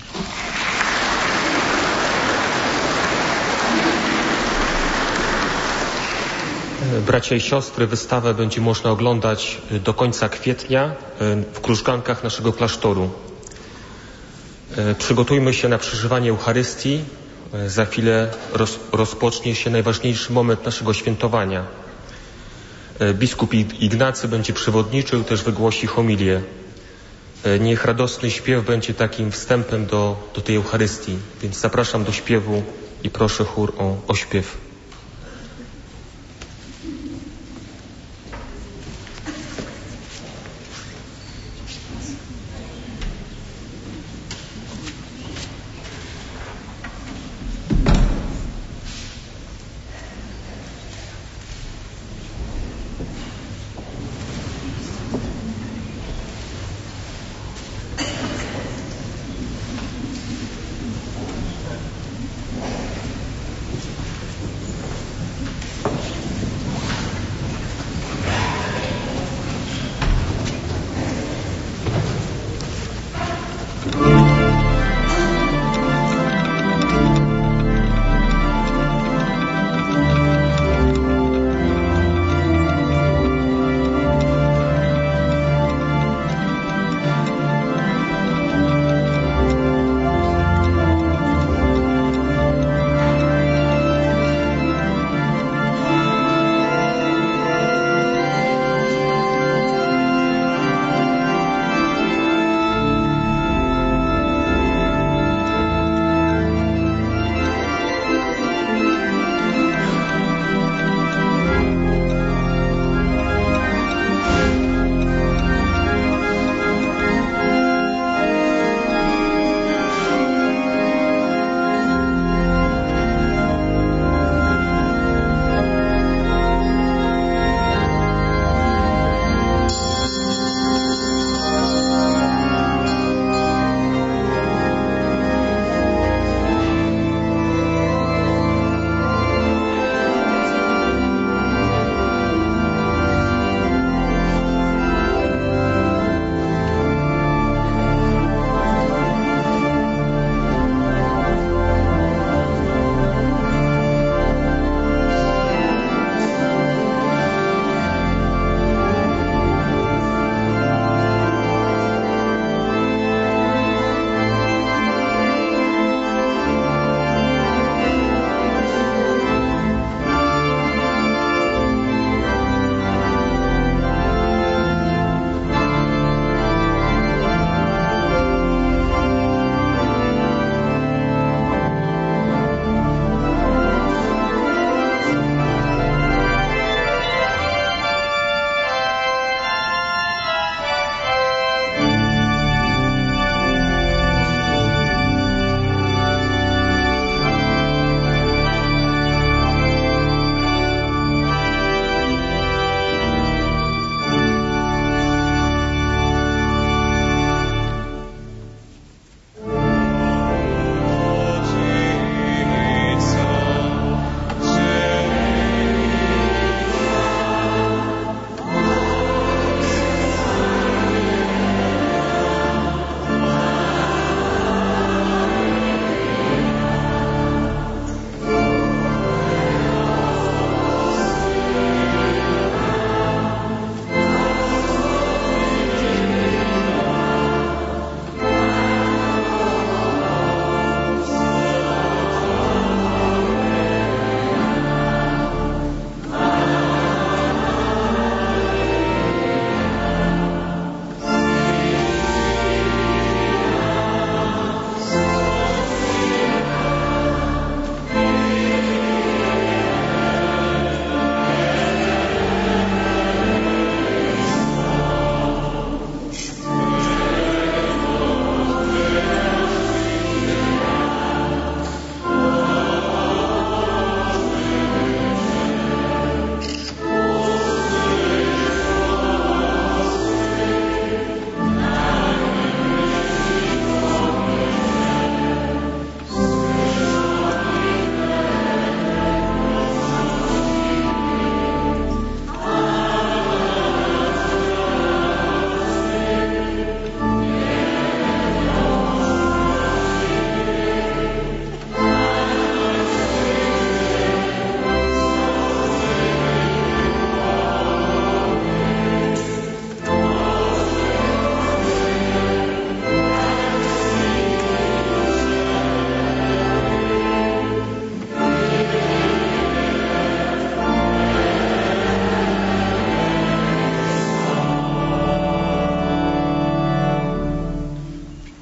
Bracia i siostry, wystawę będzie można oglądać do końca kwietnia w krużgankach naszego klasztoru. Przygotujmy się na przeżywanie Eucharystii. Za chwilę rozpocznie się najważniejszy moment naszego świętowania. Biskup Ignacy będzie przewodniczył, też wygłosi homilię. Niech radosny śpiew będzie takim wstępem do tej Eucharystii. Więc zapraszam do śpiewu i proszę chór o śpiew.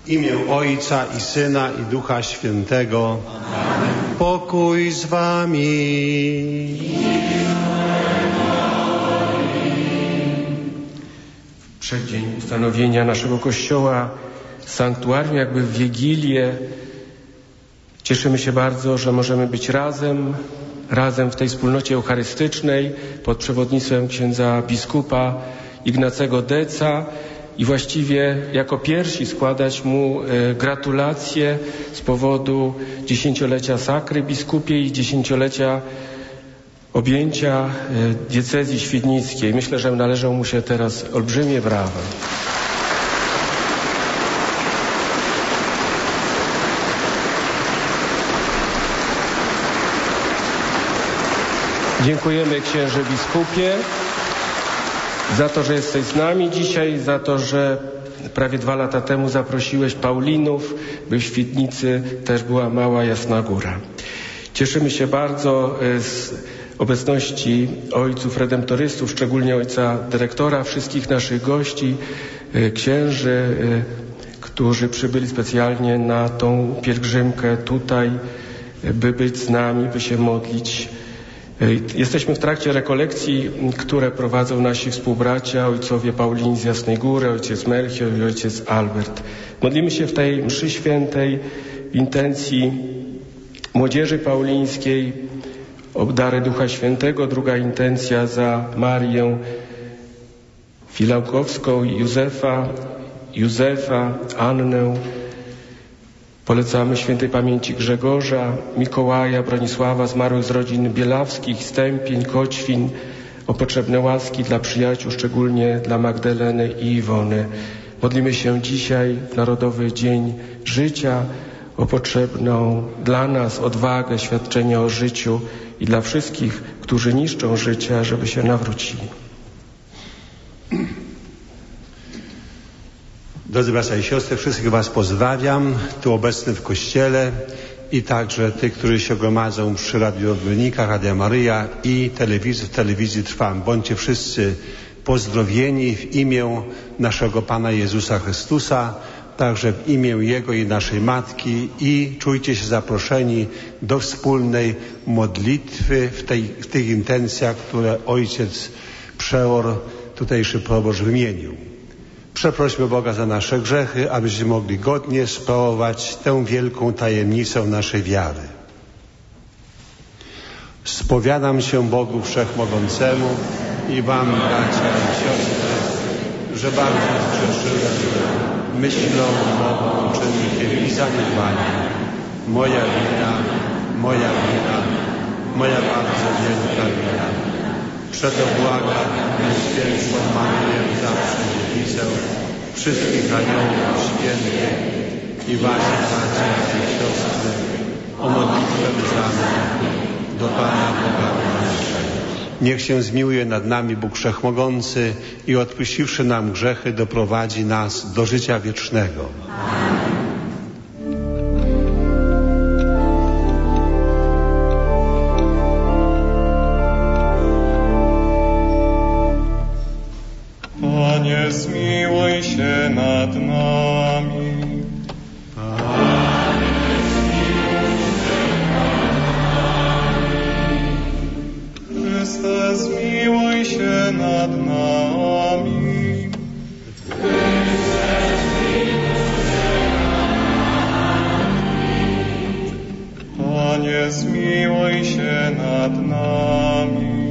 W imię Ojca i Syna i Ducha Świętego. Amen. Pokój z wami. W przeddzień ustanowienia naszego Kościoła, sanktuarium, jakby w Wigilię, cieszymy się bardzo, że możemy być razem w tej wspólnocie eucharystycznej pod przewodnictwem księdza biskupa Ignacego Deca i właściwie jako pierwsi składać mu gratulacje z powodu 10-lecia sakry biskupiej i 10-lecia objęcia diecezji świdnickiej. Myślę, że należą mu się teraz olbrzymie brawa. Dziękujemy księże biskupie za to, że jesteś z nami dzisiaj, za to, że prawie 2 lata temu zaprosiłeś Paulinów, by w Świdnicy też była mała Jasna Góra. Cieszymy się bardzo z obecności ojców redemptorystów, szczególnie ojca dyrektora, wszystkich naszych gości, księży, którzy przybyli specjalnie na tą pielgrzymkę tutaj, by być z nami, by się modlić. Jesteśmy w trakcie rekolekcji, które prowadzą nasi współbracia, ojcowie Paulini z Jasnej Góry, ojciec Melchior i ojciec Albert. Modlimy się w tej mszy świętej w intencji młodzieży paulińskiej o dary Ducha Świętego. Druga intencja za Marię Filałkowską i Józefa, Annę. Polecamy świętej pamięci Grzegorza, Mikołaja, Bronisława, zmarłych z rodzin Bielawskich, Stępień, Koćwin, o potrzebne łaski dla przyjaciół, szczególnie dla Magdaleny i Iwony. Modlimy się dzisiaj w Narodowy Dzień Życia o potrzebną dla nas odwagę, świadczenie o życiu i dla wszystkich, którzy niszczą życie, żeby się nawrócili. Drodzy bracia i siostry, wszystkich was pozdrawiam, tu obecny w Kościele i także tych, którzy się gromadzą przy radioodbiornikach Radia Maryja i w telewizji Trwam. Bądźcie wszyscy pozdrowieni w imię naszego Pana Jezusa Chrystusa, także w imię Jego i naszej Matki i czujcie się zaproszeni do wspólnej modlitwy w tych intencjach, które ojciec przeor, tutejszy proboszcz wymienił. Przeprośmy Boga za nasze grzechy, abyśmy mogli godnie sprawować tę wielką tajemnicę naszej wiary. Spowiadam się Bogu Wszechmogącemu i wam, bracia i siostry, że bardzo zgrzeszyłem myślą, mową, czynnikiem i zaniedbaniem. Moja wina, moja bardzo wielka wina. Przeto błagam Najświętszą Maryję, zawsze dziewicę, wszystkich aniołów świętych i was, bracia i siostry, o modlitwę za mnie do Pana Boga naszego. Niech się zmiłuje nad nami Bóg Wszechmogący i odpuściwszy nam grzechy, doprowadzi nas do życia wiecznego. Amen. Panie, zmiłuj się nad nami. Panie, zmiłuj się nad nami. Chryste, zmiłuj się nad nami. Chryste, zmiłuj się nad nami. Panie, zmiłuj się nad nami.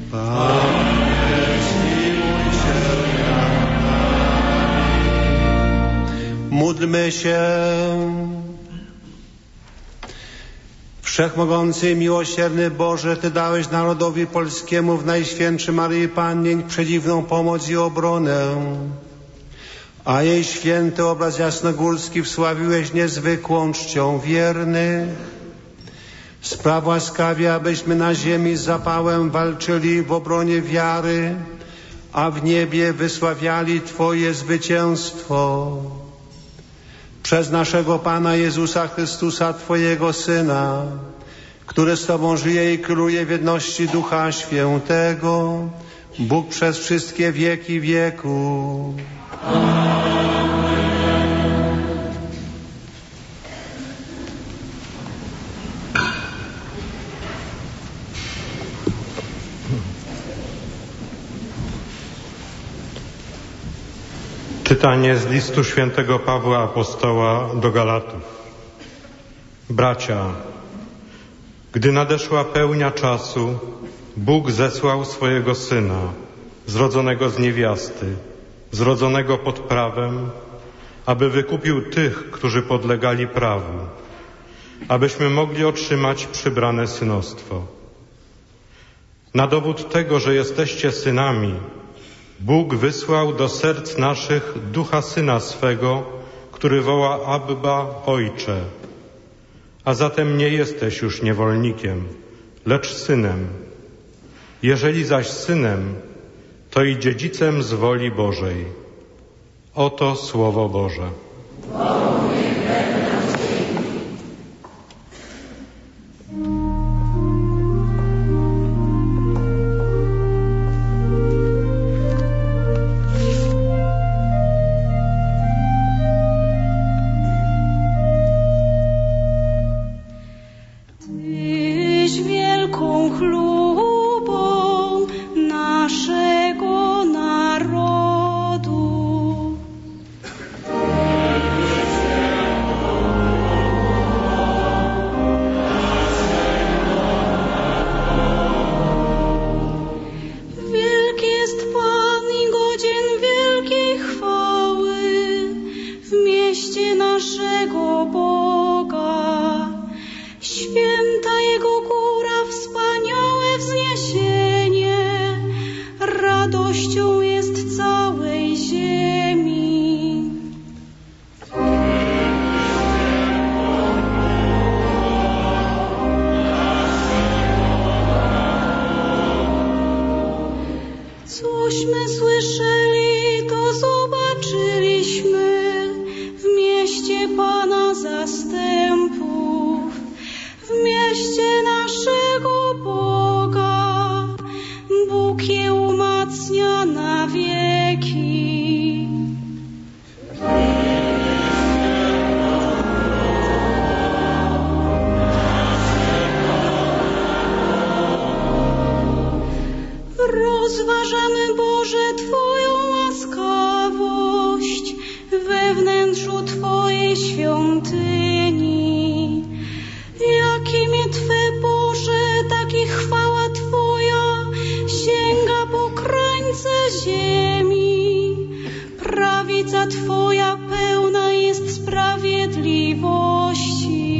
Módlmy się. Wszechmogący i miłosierny Boże, Ty dałeś narodowi polskiemu w Najświętszej Maryi Pannie przedziwną pomoc i obronę, a jej święty obraz jasnogórski wsławiłeś niezwykłą czcią wiernych. Spraw łaskawie, abyśmy na ziemi z zapałem walczyli w obronie wiary, a w niebie wysławiali Twoje zwycięstwo. Przez naszego Pana Jezusa Chrystusa, Twojego Syna, który z Tobą żyje i króluje w jedności Ducha Świętego, Bóg przez wszystkie wieki wieków. Amen. Czytanie z listu świętego Pawła Apostoła do Galatów. Bracia, gdy nadeszła pełnia czasu, Bóg zesłał swojego Syna, zrodzonego z niewiasty, zrodzonego pod prawem, aby wykupił tych, którzy podlegali prawu, abyśmy mogli otrzymać przybrane synostwo. Na dowód tego, że jesteście synami, Bóg wysłał do serc naszych Ducha Syna swego, który woła Abba, Ojcze. A zatem nie jesteś już niewolnikiem, lecz synem. Jeżeli zaś synem, to i dziedzicem z woli Bożej. Oto Słowo Boże. Cośmy słyszeli, to zobaczyliśmy w mieście Pana zastępów, w mieście naszego Boga. Bóg je umacnia na wieki. Rozważamy, Boże, Twoją łaskawość we wnętrzu Twojej świątyni. Jakimie Twe, Boże, tak i chwała Twoja sięga po krańce ziemi. Prawica Twoja pełna jest sprawiedliwości.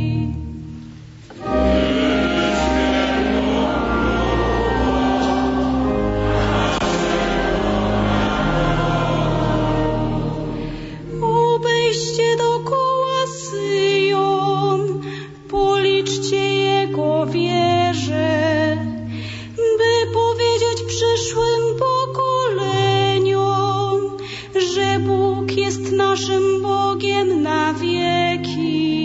Obejście dookoła Syjon, policzcie jego wieże, by powiedzieć przyszłym pokoleniom, że Bóg jest naszym Bogiem na wieki.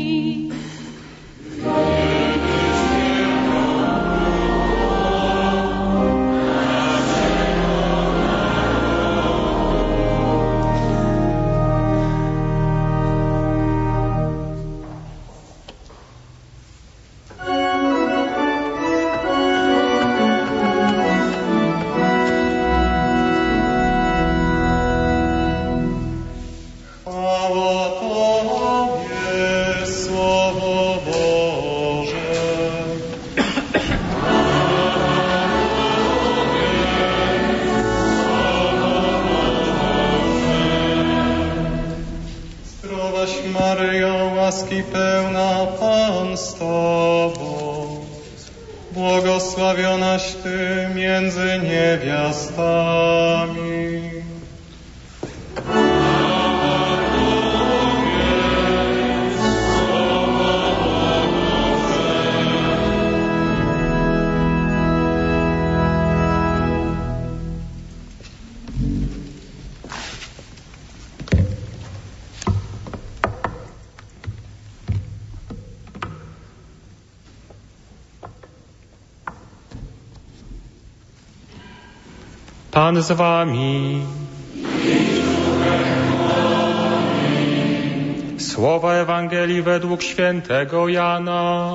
Chwała Tobie, Słowo Boże. Zdrowaś Maryjo, łaski pełna, Pan z Tobą. Błogosławionaś Ty między niewiastami. Pan z wami. Słowa Ewangelii według świętego Jana.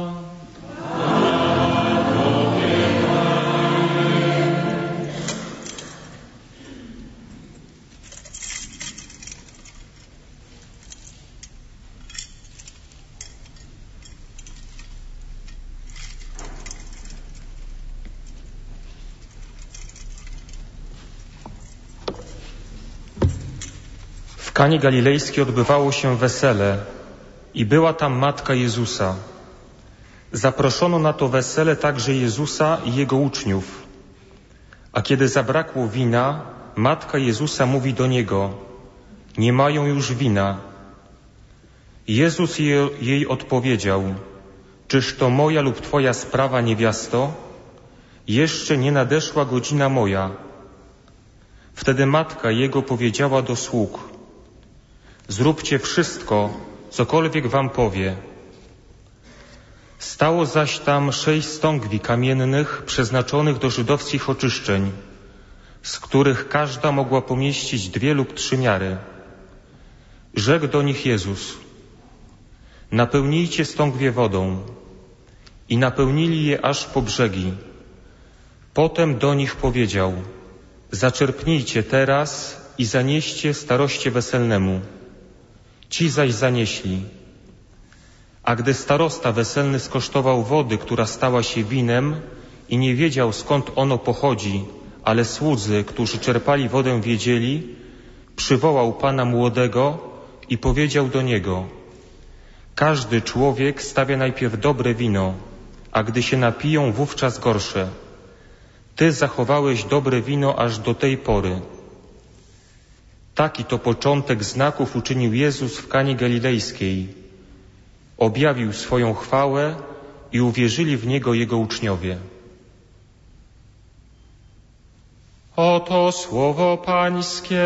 Kanie Galilejskiej odbywało się wesele i była tam matka Jezusa. Zaproszono na to wesele także Jezusa i Jego uczniów. A kiedy zabrakło wina, matka Jezusa mówi do Niego: nie mają już wina. Jezus jej odpowiedział: czyż to moja lub Twoja sprawa, niewiasto? Jeszcze nie nadeszła godzina moja. Wtedy matka Jego powiedziała do sług: zróbcie wszystko, cokolwiek wam powie. Stało zaś tam 6 stągwi kamiennych przeznaczonych do żydowskich oczyszczeń, z których każda mogła pomieścić 2 lub 3 miary. Rzekł do nich Jezus: napełnijcie stągwie wodą. I napełnili je aż po brzegi. Potem do nich powiedział: zaczerpnijcie teraz i zanieście staroście weselnemu. Ci zaś zanieśli. A gdy starosta weselny skosztował wody, która stała się winem i nie wiedział, skąd ono pochodzi, ale słudzy, którzy czerpali wodę, wiedzieli, przywołał pana młodego i powiedział do niego: każdy człowiek stawia najpierw dobre wino, a gdy się napiją, wówczas gorsze. Ty zachowałeś dobre wino aż do tej pory. Taki to początek znaków uczynił Jezus w Kanie Galilejskiej. Objawił swoją chwałę i uwierzyli w Niego Jego uczniowie. Oto słowo Pańskie.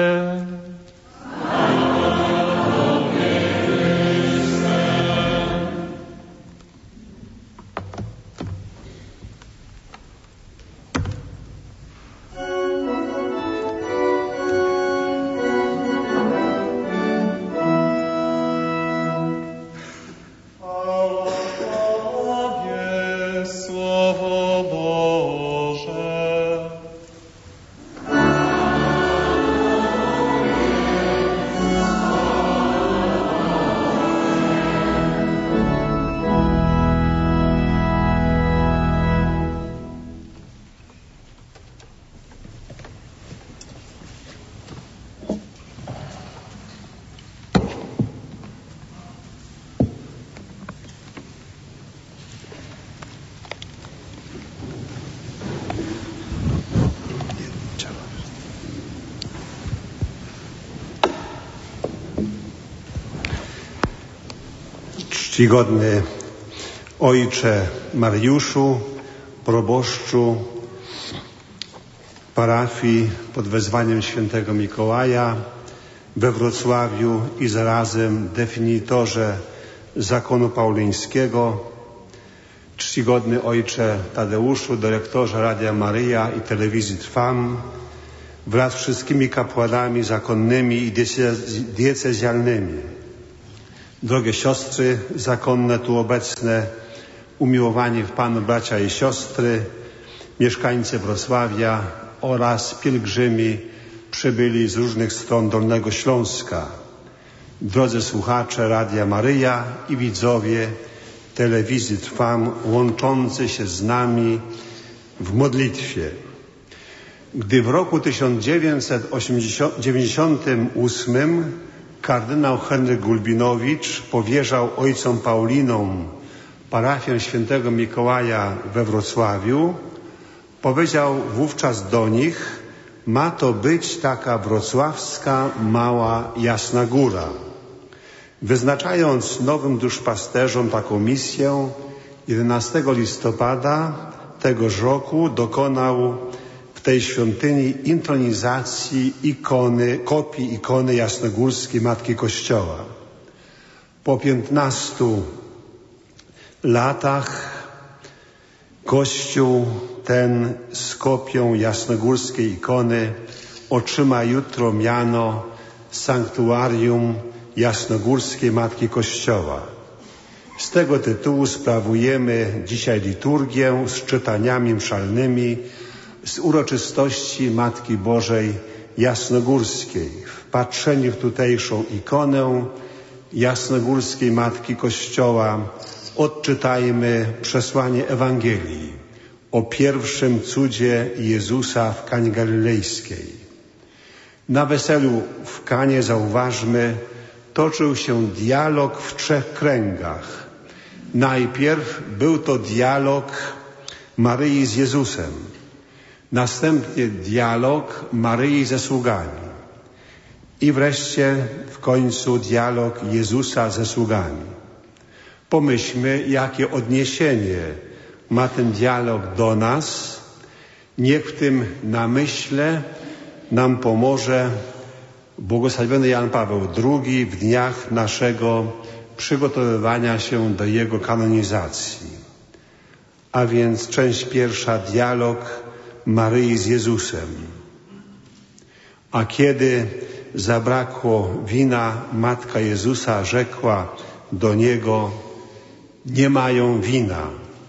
Czcigodny Ojcze Mariuszu, proboszczu parafii pod wezwaniem świętego Mikołaja we Wrocławiu i zarazem definitorze zakonu paulińskiego, czcigodny Ojcze Tadeuszu, dyrektorze Radia Maryja i Telewizji Trwam, wraz z wszystkimi kapłanami zakonnymi i diecezjalnymi, drogie siostry zakonne tu obecne, umiłowani w Panu bracia i siostry, mieszkańcy Wrocławia oraz pielgrzymi przybyli z różnych stron Dolnego Śląska, drodzy słuchacze Radia Maryja i widzowie Telewizji Trwam łączący się z nami w modlitwie. Gdy w roku 1998 kardynał Henryk Gulbinowicz powierzał ojcom Paulinom parafię świętego Mikołaja we Wrocławiu, powiedział wówczas do nich: ma to być taka wrocławska mała Jasna Góra. Wyznaczając nowym duszpasterzom taką misję, 11 listopada tegoż roku dokonał w tej świątyni intronizacji kopii ikony jasnogórskiej Matki Kościoła. Po 15 latach Kościół ten z kopią jasnogórskiej ikony otrzyma jutro miano Sanktuarium Jasnogórskiej Matki Kościoła. Z tego tytułu sprawujemy dzisiaj liturgię z czytaniami mszalnymi z uroczystości Matki Bożej Jasnogórskiej. Wpatrzeni w tutejszą ikonę Jasnogórskiej Matki Kościoła odczytajmy przesłanie Ewangelii o pierwszym cudzie Jezusa w Kanie Galilejskiej. Na weselu w Kanie, zauważmy, toczył się dialog w 3 kręgach. Najpierw był to dialog Maryi z Jezusem, następnie dialog Maryi ze sługami i wreszcie w końcu dialog Jezusa ze sługami. Pomyślmy, jakie odniesienie ma ten dialog do nas. Niech w tym namyśle nam pomoże błogosławiony Jan Paweł II w dniach naszego przygotowywania się do jego kanonizacji. A więc część pierwsza, dialog Maryi z Jezusem. A kiedy zabrakło wina, Matka Jezusa rzekła do Niego: nie mają wina.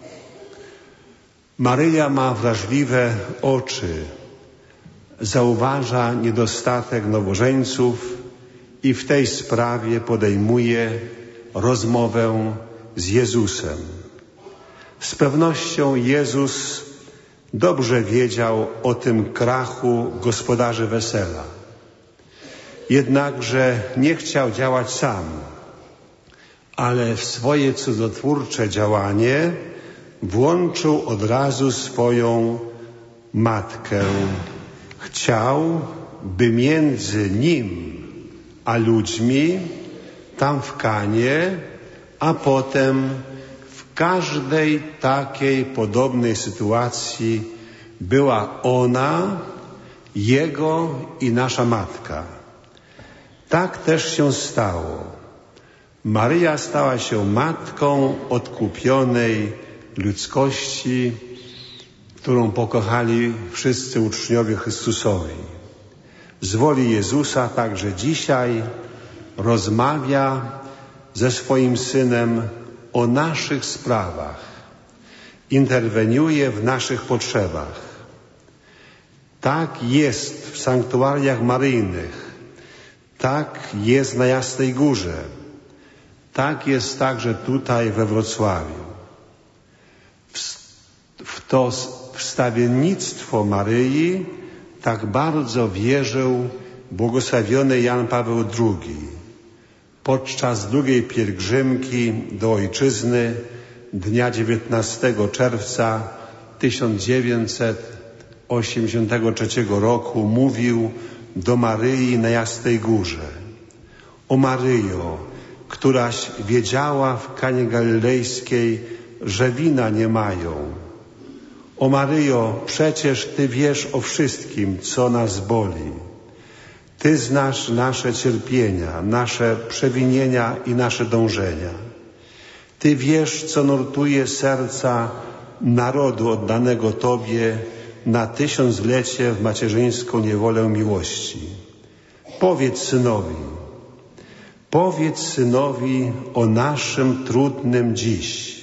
Maryja ma wrażliwe oczy, zauważa niedostatek nowożeńców i w tej sprawie podejmuje rozmowę z Jezusem. Z pewnością Jezus dobrze wiedział o tym krachu gospodarzy wesela. Jednakże nie chciał działać sam, ale w swoje cudotwórcze działanie włączył od razu swoją matkę. Chciał, by między nim a ludźmi, tam w Kanie, a potem w każdej takiej podobnej sytuacji była ona, Jego i nasza Matka. Tak też się stało. Maryja stała się matką odkupionej ludzkości, którą pokochali wszyscy uczniowie Chrystusowi. Z woli Jezusa także dzisiaj rozmawia ze swoim Synem o naszych sprawach, interweniuje w naszych potrzebach. Tak jest w sanktuariach maryjnych, tak jest na Jasnej Górze, tak jest także tutaj we Wrocławiu. W to wstawiennictwo Maryi tak bardzo wierzył błogosławiony Jan Paweł II. Podczas drugiej pielgrzymki do Ojczyzny dnia 19 czerwca 1983 roku mówił do Maryi na Jasnej Górze: o Maryjo, któraś wiedziała w Kanie Galilejskiej, że wina nie mają. O Maryjo, przecież Ty wiesz o wszystkim, co nas boli. Ty znasz nasze cierpienia, nasze przewinienia i nasze dążenia. Ty wiesz, co nurtuje serca narodu oddanego Tobie na 1000-lecie w macierzyńską niewolę miłości. Powiedz Synowi o naszym trudnym dziś.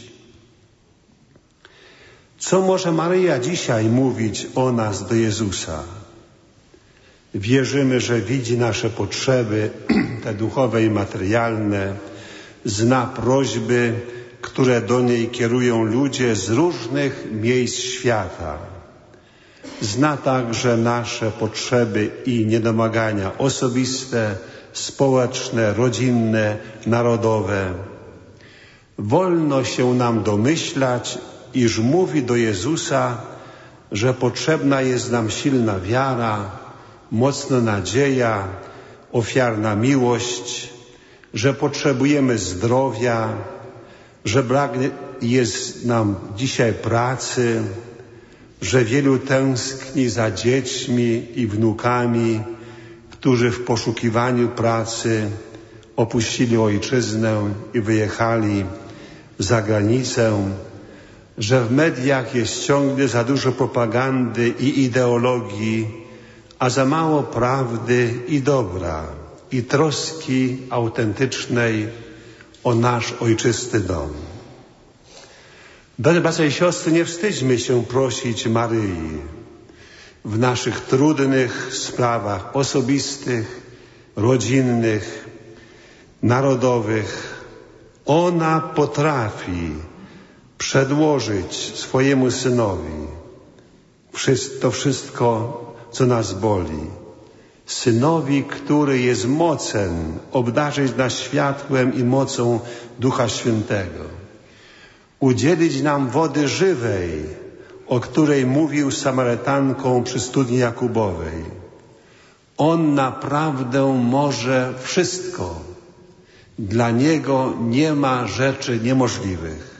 Co może Maryja dzisiaj mówić o nas do Jezusa? Wierzymy, że widzi nasze potrzeby, te duchowe i materialne, zna prośby, które do niej kierują ludzie z różnych miejsc świata. Zna także nasze potrzeby i niedomagania osobiste, społeczne, rodzinne, narodowe. Wolno się nam domyślać, iż mówi do Jezusa, że potrzebna jest nam silna wiara, mocna nadzieja, ofiarna miłość, że potrzebujemy zdrowia, że brak jest nam dzisiaj pracy, że wielu tęskni za dziećmi i wnukami, którzy w poszukiwaniu pracy opuścili ojczyznę i wyjechali za granicę, że w mediach jest ciągle za dużo propagandy i ideologii, a za mało prawdy i dobra, i troski autentycznej o nasz ojczysty dom. Drodzy bracia i siostry, nie wstydźmy się prosić Maryi w naszych trudnych sprawach osobistych, rodzinnych, narodowych. Ona potrafi przedłożyć swojemu Synowi to wszystko, co nas boli. Synowi, który jest mocen, obdarzyć nas światłem i mocą Ducha Świętego. Udzielić nam wody żywej, o której mówił z Samarytanką przy studni Jakubowej. On naprawdę może wszystko. Dla Niego nie ma rzeczy niemożliwych.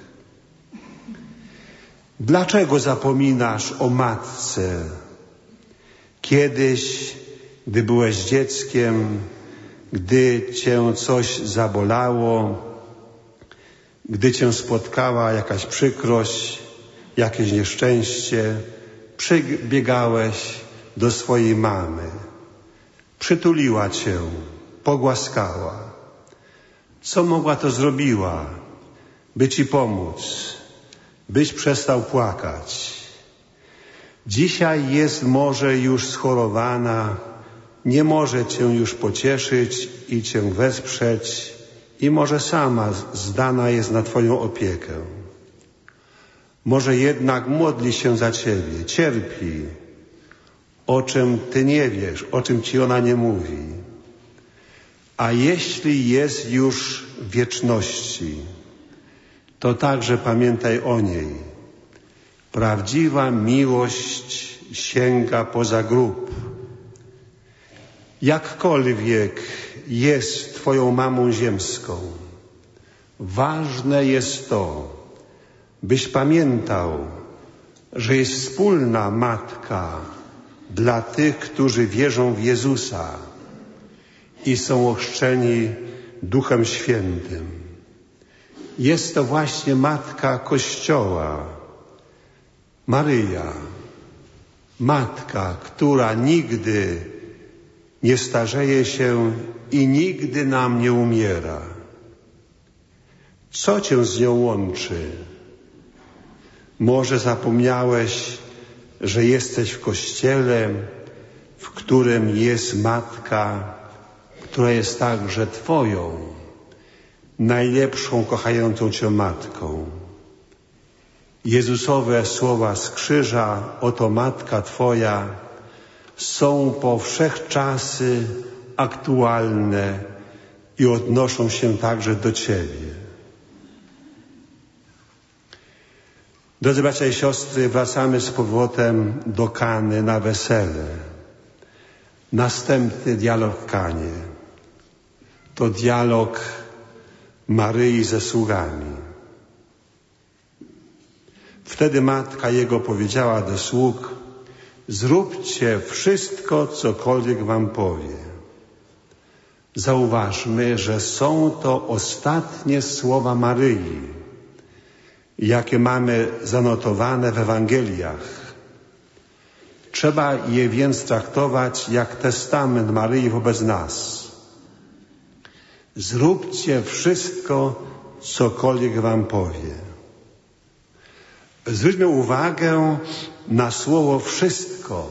Dlaczego zapominasz o matce? Kiedyś, gdy byłeś dzieckiem, gdy cię coś zabolało, gdy cię spotkała jakaś przykrość, jakieś nieszczęście, przybiegałeś do swojej mamy. Przytuliła cię, pogłaskała. Co mogła, to zrobiła, by ci pomóc, byś przestał płakać. Dzisiaj jest może już schorowana, nie może cię już pocieszyć i cię wesprzeć i może sama zdana jest na twoją opiekę. Może jednak modli się za ciebie, cierpi, o czym ty nie wiesz, o czym ci ona nie mówi. A jeśli jest już w wieczności, to także pamiętaj o niej. Prawdziwa miłość sięga poza grób. Jakkolwiek jest twoją mamą ziemską, ważne jest to, byś pamiętał, że jest wspólna matka dla tych, którzy wierzą w Jezusa i są ochrzczeni Duchem Świętym. Jest to właśnie matka Kościoła, Maryja, matka, która nigdy nie starzeje się i nigdy nam nie umiera. Co cię z nią łączy? Może zapomniałeś, że jesteś w Kościele, w którym jest matka, która jest także twoją, najlepszą, kochającą cię matką. Jezusowe słowa z krzyża, oto matka twoja, są po wszechczasy aktualne i odnoszą się także do ciebie. Drodzy bracia i siostry, wracamy z powrotem do Kany na wesele. Następny dialog w Kanie to dialog Maryi ze sługami. Wtedy matka jego powiedziała do sług: zróbcie wszystko, cokolwiek wam powie. Zauważmy, że są to ostatnie słowa Maryi, jakie mamy zanotowane w Ewangeliach. Trzeba je więc traktować jak testament Maryi wobec nas. Zróbcie wszystko, cokolwiek wam powie. Zwróćmy uwagę na słowo wszystko.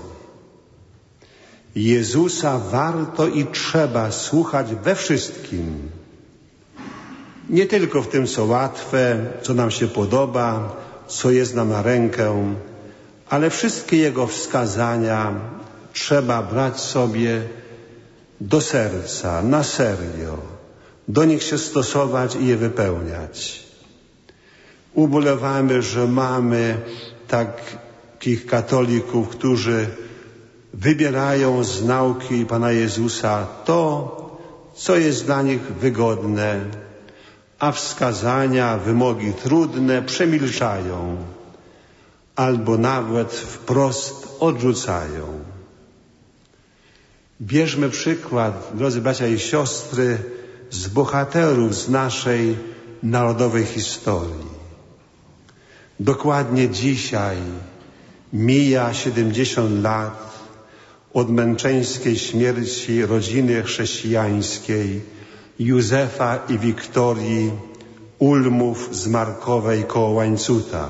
Jezusa warto i trzeba słuchać we wszystkim. Nie tylko w tym, co łatwe, co nam się podoba, co jest nam na rękę, ale wszystkie Jego wskazania trzeba brać sobie do serca, na serio, do nich się stosować i je wypełniać. Ubolewamy, że mamy takich katolików, którzy wybierają z nauki Pana Jezusa to, co jest dla nich wygodne, a wskazania, wymogi trudne przemilczają albo nawet wprost odrzucają. Bierzmy przykład, drodzy bracia i siostry, z bohaterów z naszej narodowej historii. Dokładnie dzisiaj mija 70 lat od męczeńskiej śmierci rodziny chrześcijańskiej Józefa i Wiktorii Ulmów z Markowej koło Łańcuta.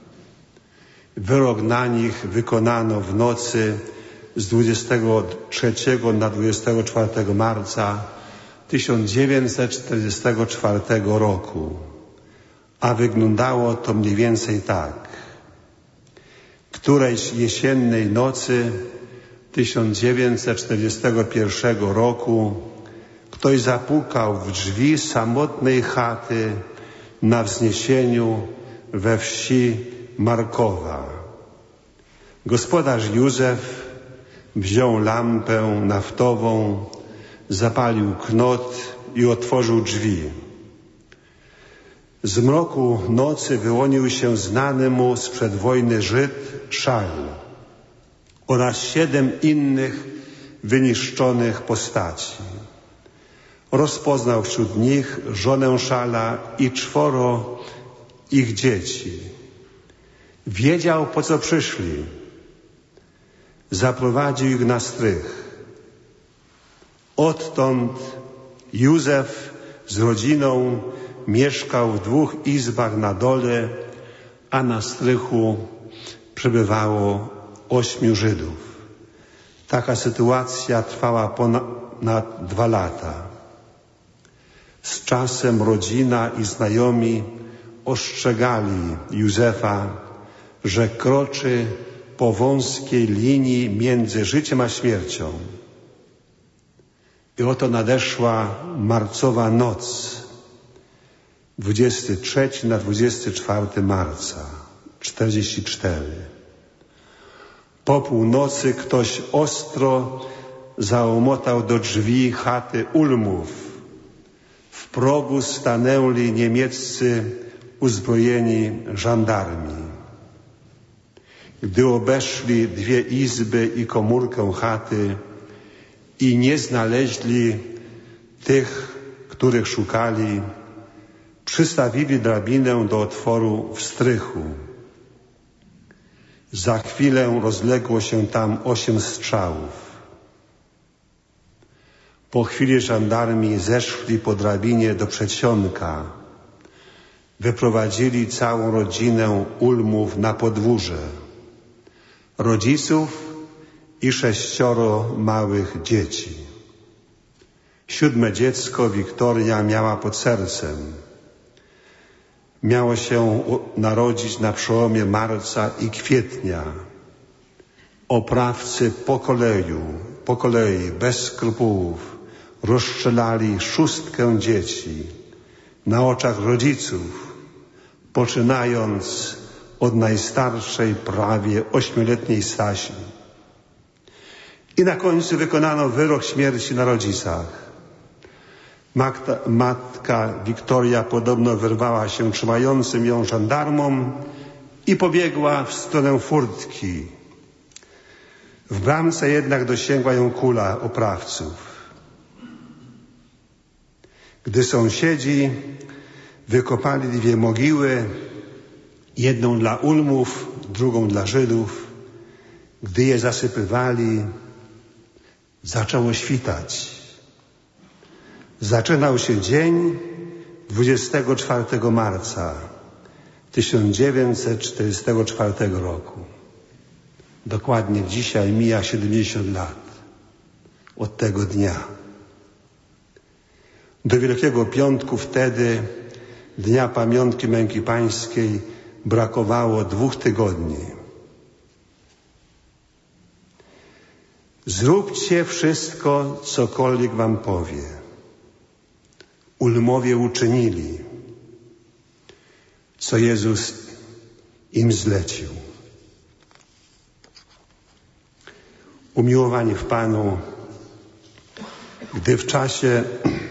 Wyrok na nich wykonano w nocy z 23 na 24 marca 1944 roku. A wyglądało to mniej więcej tak. Którejś jesiennej nocy 1941 roku ktoś zapukał w drzwi samotnej chaty na wzniesieniu we wsi Markowa. Gospodarz Józef wziął lampę naftową, zapalił knot i otworzył drzwi. Z mroku nocy wyłonił się znany mu sprzed wojny Żyd Szal oraz 7 innych wyniszczonych postaci. Rozpoznał wśród nich żonę Szala i 4 ich dzieci. Wiedział, po co przyszli. Zaprowadził ich na strych. Odtąd Józef z rodziną mieszkał w 2 izbach na dole, a na strychu przebywało 8 Żydów. Taka sytuacja trwała ponad 2 lata. Z czasem rodzina i znajomi ostrzegali Józefa, że kroczy po wąskiej linii między życiem a śmiercią. I oto nadeszła marcowa noc, 23 na 24 marca, 44. Po północy ktoś ostro załomotał do drzwi chaty Ulmów. W progu stanęli niemieccy uzbrojeni żandarmi. Gdy obeszli 2 izby i komórkę chaty i nie znaleźli tych, których szukali, przystawili drabinę do otworu w strychu. Za chwilę rozległo się tam 8 strzałów. Po chwili żandarmi zeszli po drabinie do przedsionka. Wyprowadzili całą rodzinę Ulmów na podwórze. Rodziców i 6 małych dzieci. 7 dziecko, Wiktoria, miała pod sercem. Miało się narodzić na przełomie marca i kwietnia. Oprawcy po kolei, bez skrupułów, rozstrzelali 6 dzieci na oczach rodziców, poczynając od najstarszej, prawie 8-letniej Stasi. I na końcu wykonano wyrok śmierci na rodzicach. Matka Wiktoria podobno wyrwała się trzymającym ją żandarmom i pobiegła w stronę furtki. W bramce jednak dosięgła ją kula oprawców. Gdy sąsiedzi wykopali 2 mogiły, jedną dla Ulmów, drugą dla Żydów, gdy je zasypywali, zaczęło świtać. Zaczynał się dzień 24 marca 1944 roku. Dokładnie dzisiaj mija 70 lat od tego dnia. Do Wielkiego Piątku wtedy, Dnia Pamiątki Męki Pańskiej, brakowało 2 tygodni. Zróbcie wszystko, cokolwiek wam powie. Ulmowie uczynili, co Jezus im zlecił. Umiłowani w Panu, gdy w czasie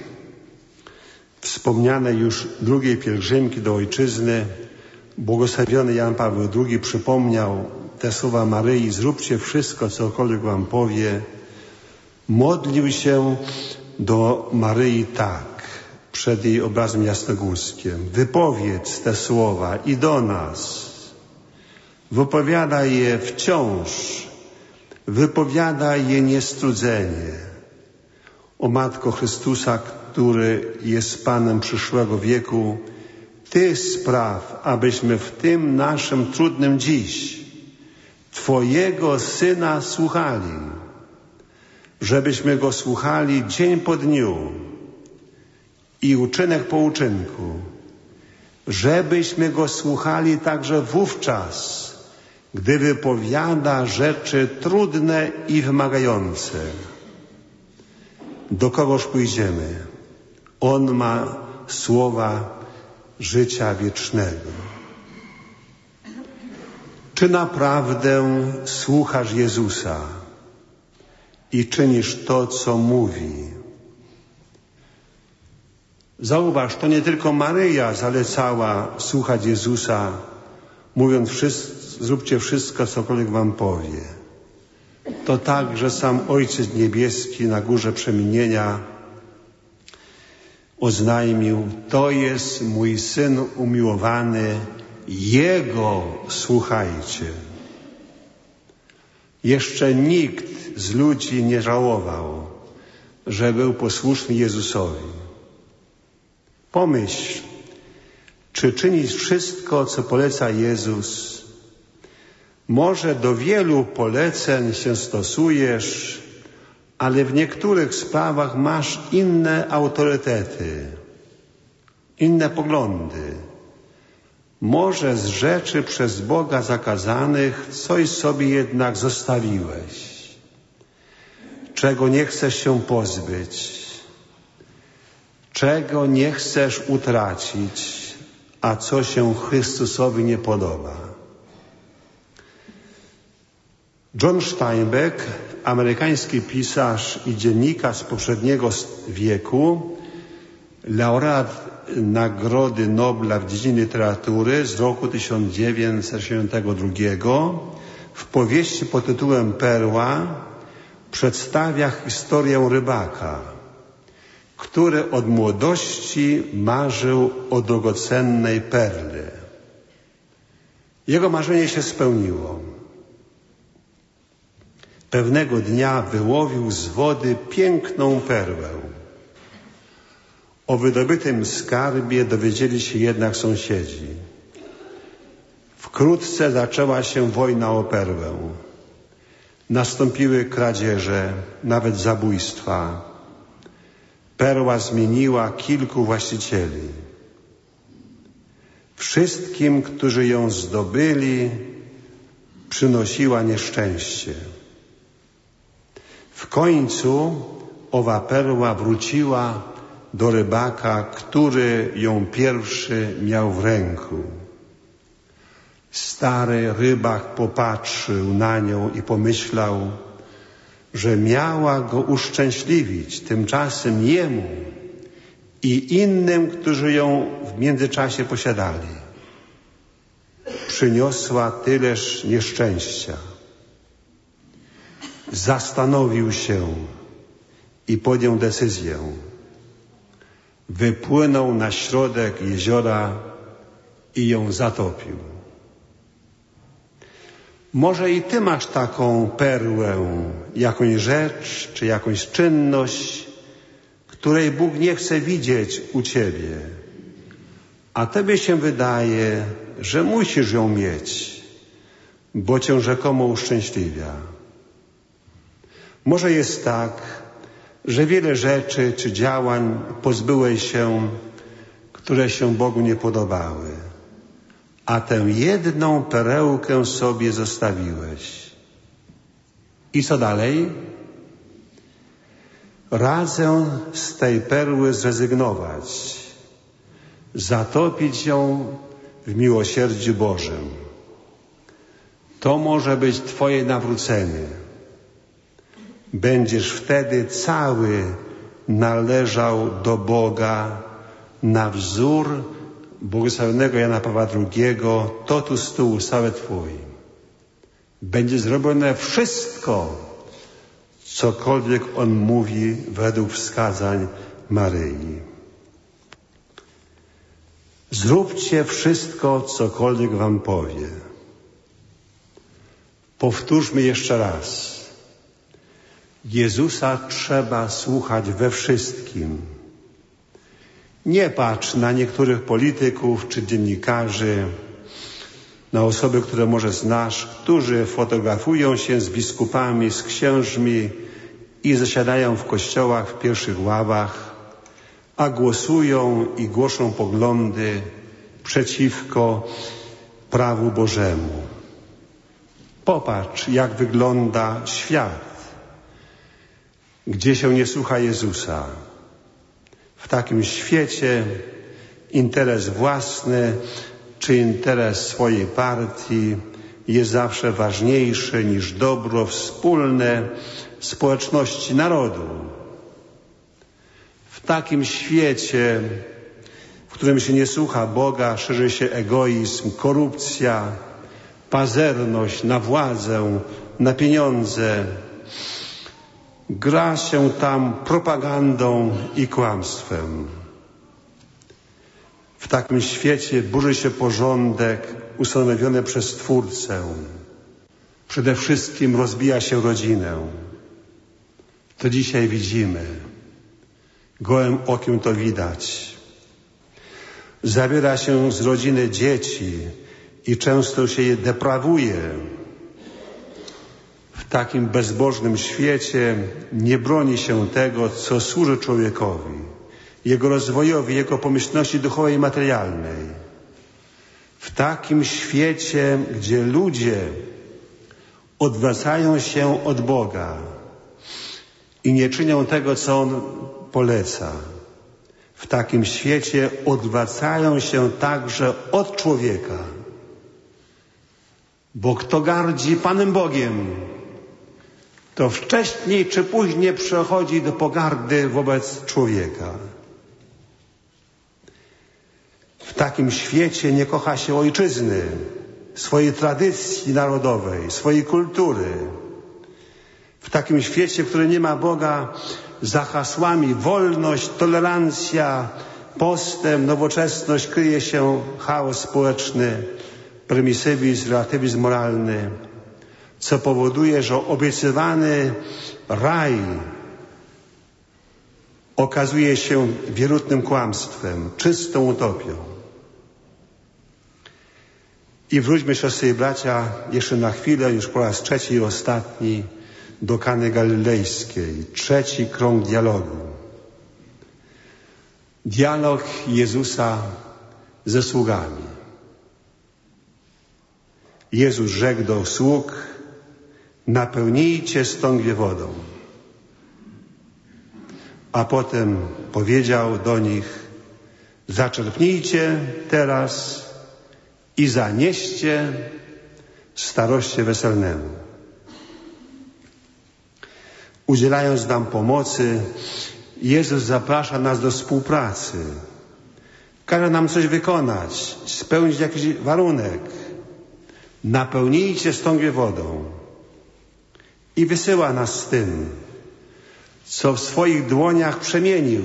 wspomnianej już 2. pielgrzymki do Ojczyzny błogosławiony Jan Paweł II przypomniał te słowa Maryi: zróbcie wszystko, cokolwiek wam powie, modlił się do Maryi tak, przed jej obrazem jasnogórskim: wypowiedz te słowa i do nas, wypowiadaj je wciąż, wypowiadaj je niestrudzenie. O Matko Chrystusa, który jest Panem przyszłego wieku, Ty spraw, abyśmy w tym naszym trudnym dziś Twojego Syna słuchali, żebyśmy Go słuchali dzień po dniu i uczynek po uczynku, żebyśmy Go słuchali także wówczas, gdy wypowiada rzeczy trudne i wymagające. Do kogoż pójdziemy? On ma słowa życia wiecznego. Czy naprawdę słuchasz Jezusa i czynisz to, co mówi? Zauważ, to nie tylko Maryja zalecała słuchać Jezusa, mówiąc: zróbcie wszystko, cokolwiek wam powie. To także sam Ojciec Niebieski na Górze Przemienienia oznajmił: to jest mój Syn umiłowany, Jego słuchajcie. Jeszcze nikt z ludzi nie żałował, że był posłuszny Jezusowi. Pomyśl, czy czynisz wszystko, co poleca Jezus? Może do wielu poleceń się stosujesz, ale w niektórych sprawach masz inne autorytety, inne poglądy. Może z rzeczy przez Boga zakazanych coś sobie jednak zostawiłeś, czego nie chcesz się pozbyć, czego nie chcesz utracić, a co się Chrystusowi nie podoba. John Steinbeck, amerykański pisarz i dziennikarz z poprzedniego wieku, laureat Nagrody Nobla w dziedzinie literatury z roku 1962, w powieści pod tytułem Perła przedstawia historię rybaka, który od młodości marzył o drogocennej perle. Jego marzenie się spełniło. Pewnego dnia wyłowił z wody piękną perłę. O wydobytym skarbie dowiedzieli się jednak sąsiedzi. Wkrótce zaczęła się wojna o perłę. Nastąpiły kradzieże, nawet zabójstwa. Perła zmieniła kilku właścicieli. Wszystkim, którzy ją zdobyli, przynosiła nieszczęście. W końcu owa perła wróciła do rybaka, który ją pierwszy miał w ręku. Stary rybak popatrzył na nią i pomyślał, że miała go uszczęśliwić. Tymczasem jemu i innym, którzy ją w międzyczasie posiadali, przyniosła tyleż nieszczęścia. Zastanowił się i podjął decyzję. Wypłynął na środek jeziora i ją zatopił. Może i ty masz taką perłę, jakąś rzecz czy jakąś czynność, której Bóg nie chce widzieć u ciebie, a tobie się wydaje, że musisz ją mieć, bo cię rzekomo uszczęśliwia. Może jest tak, że wiele rzeczy czy działań pozbyłeś się, które się Bogu nie podobały, a tę jedną perełkę sobie zostawiłeś. I co dalej? Radzę z tej perły zrezygnować, zatopić ją w miłosierdziu Bożym. To może być twoje nawrócenie. Będziesz wtedy cały należał do Boga na wzór błogosławionego Jana Pawła II, totus tu cały twój. Będzie zrobione wszystko, cokolwiek on mówi według wskazań Maryi. Zróbcie wszystko, cokolwiek wam powie. Powtórzmy jeszcze raz. Jezusa trzeba słuchać we wszystkim. Nie patrz na niektórych polityków czy dziennikarzy, na osoby, które może znasz, którzy fotografują się z biskupami, z księżmi i zasiadają w kościołach w pierwszych ławach, a głosują i głoszą poglądy przeciwko prawu Bożemu. Popatrz, jak wygląda świat, gdzie się nie słucha Jezusa. W takim świecie interes własny czy interes swojej partii jest zawsze ważniejszy niż dobro wspólne społeczności narodu. W takim świecie, w którym się nie słucha Boga, szerzy się egoizm, korupcja, pazerność na władzę, na pieniądze. Gra się tam propagandą i kłamstwem. W takim świecie burzy się porządek ustanowiony przez Stwórcę. Przede wszystkim rozbija się rodzinę. To dzisiaj widzimy. Gołym okiem to widać. Zabiera się z rodziny dzieci i często się je deprawuje. W takim bezbożnym świecie nie broni się tego, co służy człowiekowi, jego rozwojowi, jego pomyślności duchowej i materialnej. W takim świecie, gdzie ludzie odwracają się od Boga i nie czynią tego, co On poleca. W takim świecie odwracają się także od człowieka. Bo kto gardzi Panem Bogiem, to wcześniej czy później przechodzi do pogardy wobec człowieka. W takim świecie nie kocha się ojczyzny, swojej tradycji narodowej, swojej kultury. W takim świecie, w którym nie ma Boga, za hasłami wolność, tolerancja, postęp, nowoczesność kryje się chaos społeczny, prymisywizm, relatywizm moralny, co powoduje, że obiecywany raj okazuje się wierutnym kłamstwem, czystą utopią. I wróćmy, siostry i bracia, jeszcze na chwilę, już po raz trzeci i ostatni, do Kany Galilejskiej. Trzeci krąg dialogu. Dialog Jezusa ze sługami. Jezus rzekł do sług: napełnijcie stągwie wodą. A potem powiedział do nich: zaczerpnijcie teraz i zanieście staroście weselnemu. Udzielając nam pomocy, Jezus zaprasza nas do współpracy. Każe nam coś wykonać, spełnić jakiś warunek. Napełnijcie stągwie wodą. I wysyła nas z tym, co w swoich dłoniach przemienił.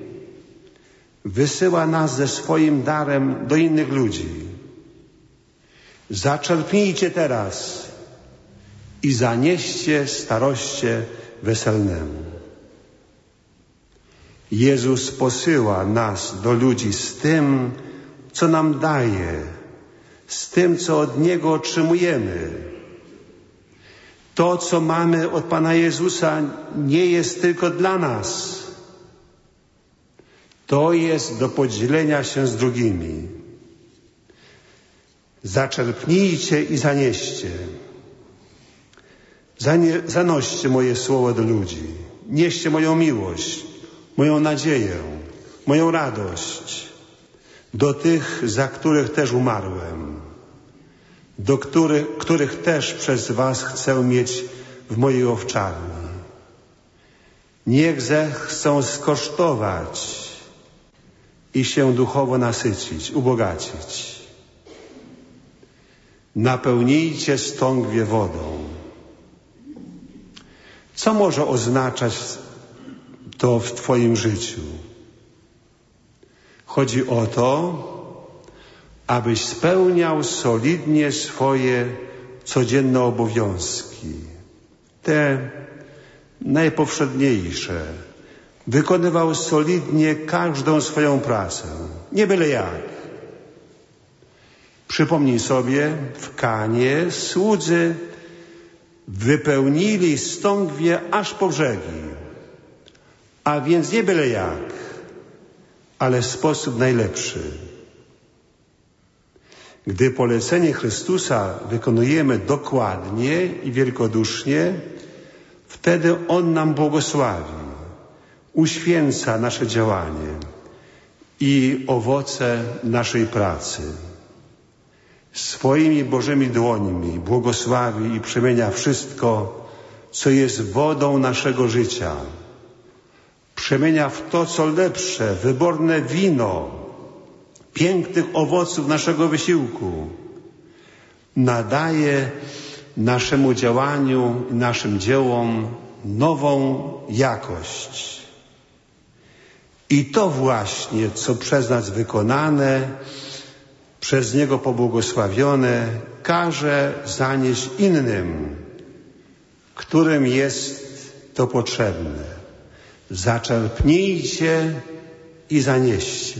Wysyła nas ze swoim darem do innych ludzi. Zaczerpnijcie teraz i zanieście staroście weselnemu. Jezus posyła nas do ludzi z tym, co nam daje, z tym, co od Niego otrzymujemy. To, co mamy od Pana Jezusa, nie jest tylko dla nas. To jest do podzielenia się z drugimi. Zaczerpnijcie i zanieście. Zanoście moje słowo do ludzi. Nieście moją miłość, moją nadzieję, moją radość do tych, za których też umarłem, do których też przez was chcę mieć w mojej owczarni. Niech zechcą skosztować i się duchowo nasycić, ubogacić. Napełnijcie stągwie wodą. Co może oznaczać to w Twoim życiu? Chodzi o to, abyś spełniał solidnie swoje codzienne obowiązki. Te najpowszedniejsze. Wykonywał solidnie każdą swoją pracę. Nie byle jak. Przypomnij sobie, w Kanie słudzy wypełnili stągwie aż po brzegi. A więc nie byle jak, ale w sposób najlepszy. Gdy polecenie Chrystusa wykonujemy dokładnie i wielkodusznie, wtedy On nam błogosławi, uświęca nasze działanie i owoce naszej pracy. Swoimi Bożymi dłońmi błogosławi i przemienia wszystko, co jest wodą naszego życia. Przemienia w to, co lepsze, wyborne wino, pięknych owoców naszego wysiłku. Nadaje naszemu działaniu i naszym dziełom nową jakość. I to właśnie, co przez nas wykonane, przez Niego pobłogosławione, każe zanieść innym, którym jest to potrzebne. Zaczerpnijcie i zanieście.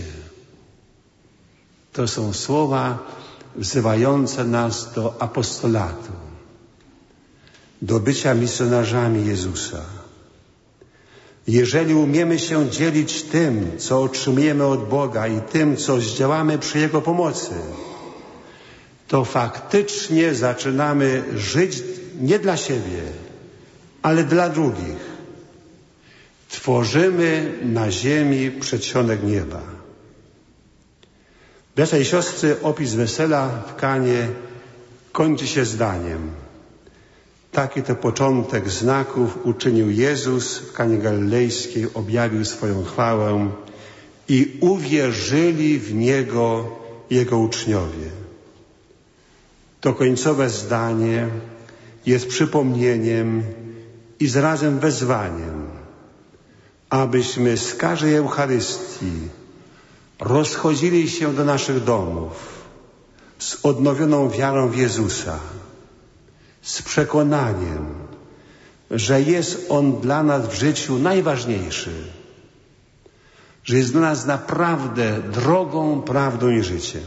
To są słowa wzywające nas do apostolatu, do bycia misjonarzami Jezusa. Jeżeli umiemy się dzielić tym, co otrzymujemy od Boga i tym, co zdziałamy przy Jego pomocy, to faktycznie zaczynamy żyć nie dla siebie, ale dla drugich. Tworzymy na ziemi przedsionek nieba. Bracia i siostry, opis wesela w Kanie kończy się zdaniem. Taki to początek znaków uczynił Jezus w Kanie Galilejskiej, objawił swoją chwałę i uwierzyli w Niego Jego uczniowie. To końcowe zdanie jest przypomnieniem i zarazem wezwaniem, abyśmy z każdej Eucharystii rozchodzili się do naszych domów z odnowioną wiarą w Jezusa, z przekonaniem, że jest On dla nas w życiu najważniejszy, że jest dla nas naprawdę drogą, prawdą i życiem.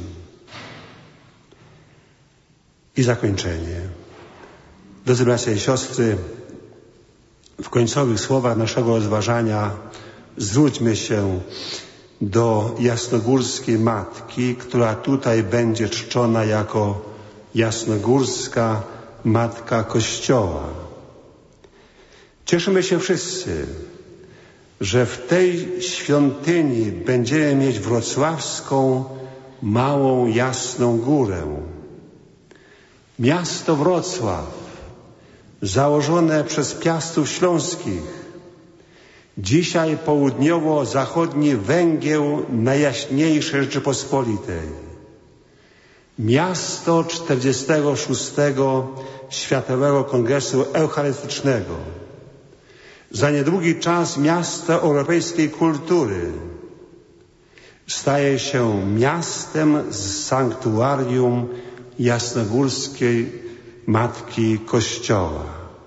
I zakończenie. Drodzy bracia i siostry, w końcowych słowach naszego rozważania zwróćmy się do jasnogórskiej Matki, która tutaj będzie czczona jako jasnogórska Matka Kościoła. Cieszymy się wszyscy, że w tej świątyni będziemy mieć wrocławską małą Jasną Górę. Miasto Wrocław, założone przez Piastów Śląskich, dzisiaj południowo-zachodni węgiel Najjaśniejszej Rzeczypospolitej. Miasto 46. Światowego Kongresu Eucharystycznego. Za niedługi czas miasto europejskiej kultury. Staje się miastem z sanktuarium jasnogórskiej Matki Kościoła.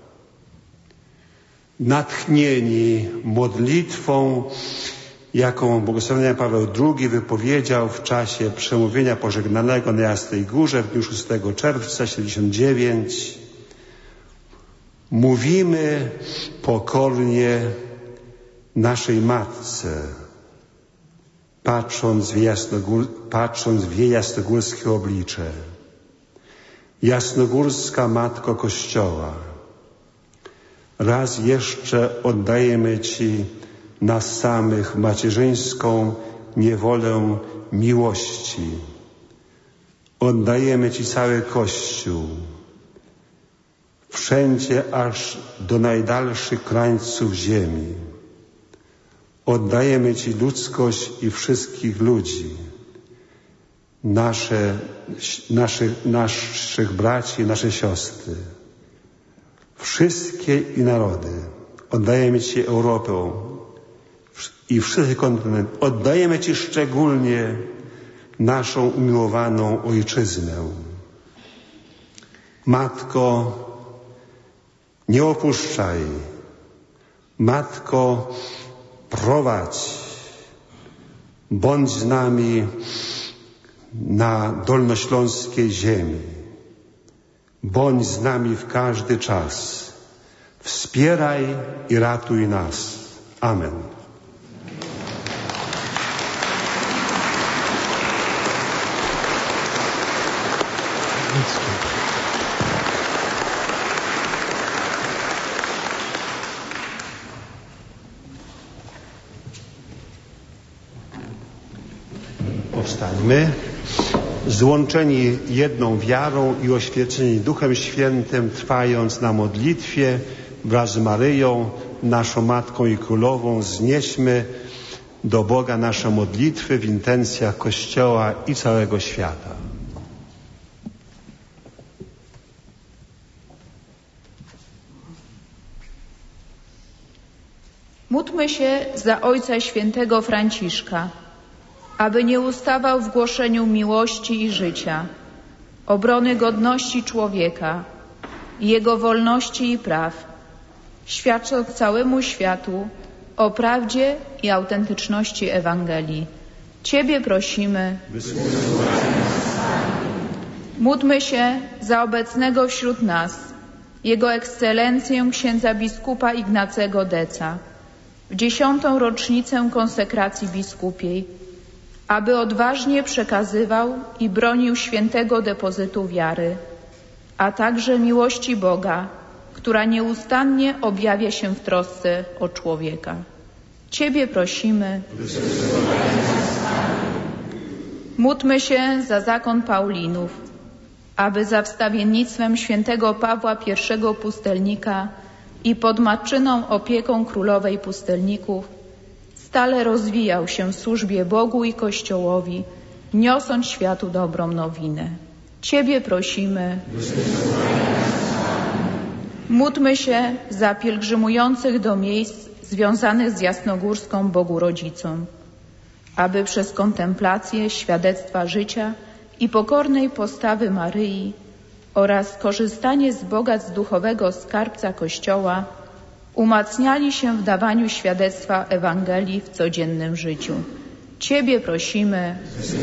Natchnieni modlitwą, jaką błogosławiony Paweł II wypowiedział w czasie przemówienia pożegnalnego na Jasnej Górze w dniu 6 czerwca 79, mówimy pokornie naszej Matce, patrząc w jej jasnogórskie oblicze. Jasnogórska Matko Kościoła, raz jeszcze oddajemy Ci nas samych macierzyńską niewolę miłości. Oddajemy Ci cały Kościół, wszędzie aż do najdalszych krańców ziemi. Oddajemy Ci ludzkość i wszystkich ludzi, naszych braci, nasze siostry, wszystkie i narody. Oddajemy Ci Europę i wszystkie kontynenty. Oddajemy Ci szczególnie naszą umiłowaną Ojczyznę. Matko, nie opuszczaj. Matko, prowadź. Bądź z nami na dolnośląskiej ziemi. Bądź z nami w każdy czas. Wspieraj i ratuj nas. Amen. Stępnicki. Powstańmy, złączeni jedną wiarą i oświeceni Duchem Świętym, trwając na modlitwie wraz z Maryją, naszą Matką i Królową, znieśmy do Boga nasze modlitwy w intencjach Kościoła i całego świata. Módlmy się za Ojca Świętego Franciszka, aby nie ustawał w głoszeniu miłości i życia, obrony godności człowieka, jego wolności i praw, świadcząc całemu światu o prawdzie i autentyczności Ewangelii. Ciebie prosimy. Módlmy się za obecnego wśród nas Jego Ekscelencję księdza biskupa Ignacego Deca w 10. rocznicę konsekracji biskupiej, aby odważnie przekazywał i bronił świętego depozytu wiary, a także miłości Boga, która nieustannie objawia się w trosce o człowieka. Ciebie prosimy. Módlmy się za zakon Paulinów, aby za wstawiennictwem świętego Pawła I pustelnika i pod matczyną opieką królowej pustelników stale rozwijał się w służbie Bogu i Kościołowi, niosąc światu dobrą nowinę. Ciebie prosimy. Módlmy się za pielgrzymujących do miejsc związanych z Jasnogórską Bogu-Rodzicą, aby przez kontemplację świadectwa życia i pokornej postawy Maryi oraz korzystanie z bogactw duchowego skarbca Kościoła umacniali się w dawaniu świadectwa Ewangelii w codziennym życiu. Ciebie prosimy.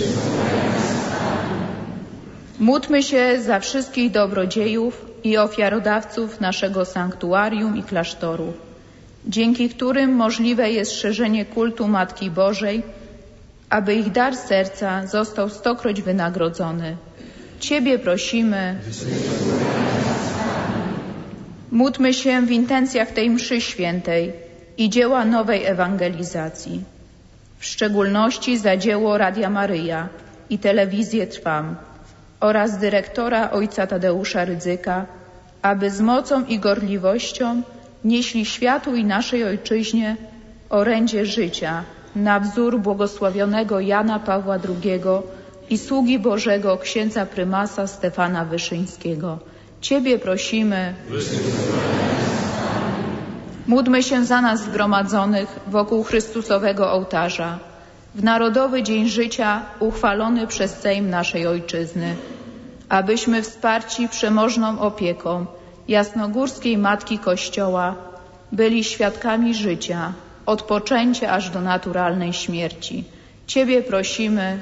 Módlmy się za wszystkich dobrodziejów i ofiarodawców naszego sanktuarium i klasztoru, dzięki którym możliwe jest szerzenie kultu Matki Bożej, aby ich dar serca został 100-kroć wynagrodzony. Ciebie prosimy. Módlmy się w intencjach tej mszy świętej i dzieła nowej ewangelizacji, w szczególności za dzieło Radia Maryja i Telewizję Trwam oraz dyrektora ojca Tadeusza Rydzyka, aby z mocą i gorliwością nieśli światu i naszej ojczyźnie orędzie życia na wzór błogosławionego Jana Pawła II i sługi Bożego księdza prymasa Stefana Wyszyńskiego. Ciebie prosimy. Módlmy się za nas zgromadzonych wokół Chrystusowego ołtarza w Narodowy Dzień Życia uchwalony przez Sejm naszej Ojczyzny, abyśmy wsparci przemożną opieką Jasnogórskiej Matki Kościoła byli świadkami życia od poczęcia aż do naturalnej śmierci. Ciebie prosimy.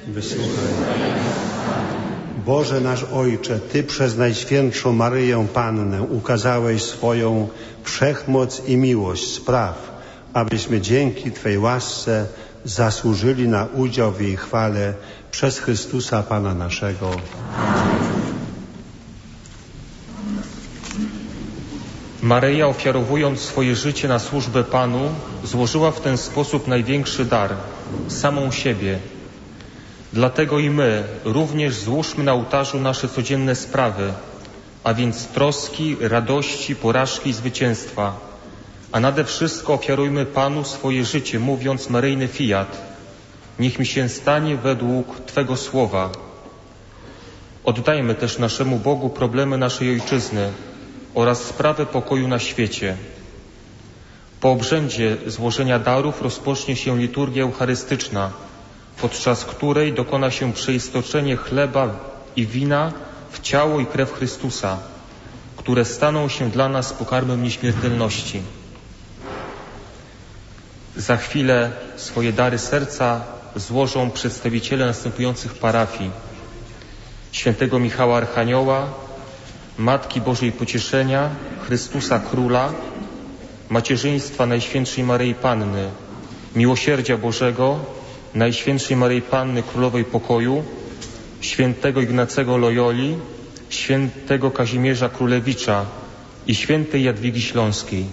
Boże nasz Ojcze, Ty przez Najświętszą Maryję Pannę ukazałeś swoją wszechmoc i miłość. Spraw, abyśmy dzięki Twej łasce zasłużyli na udział w jej chwale przez Chrystusa Pana naszego. Maryja, ofiarowując swoje życie na służbę Panu, złożyła w ten sposób największy dar, samą siebie. Dlatego i my również złóżmy na ołtarzu nasze codzienne sprawy, a więc troski, radości, porażki i zwycięstwa, a nade wszystko ofiarujmy Panu swoje życie, mówiąc maryjny fiat. Niech mi się stanie według Twego słowa. Oddajmy też naszemu Bogu problemy naszej ojczyzny oraz sprawę pokoju na świecie. Po obrzędzie złożenia darów rozpocznie się liturgia eucharystyczna, podczas której dokona się przeistoczenie chleba i wina w ciało i krew Chrystusa, które staną się dla nas pokarmem nieśmiertelności. Za chwilę swoje dary serca złożą przedstawiciele następujących parafii: Świętego Michała Archanioła, Matki Bożej Pocieszenia, Chrystusa Króla, Macierzyństwa Najświętszej Maryi Panny, Miłosierdzia Bożego, Najświętszej Maryi Panny Królowej Pokoju, Świętego Ignacego Loyoli, świętego Kazimierza Królewicza i świętej Jadwigi Śląskiej.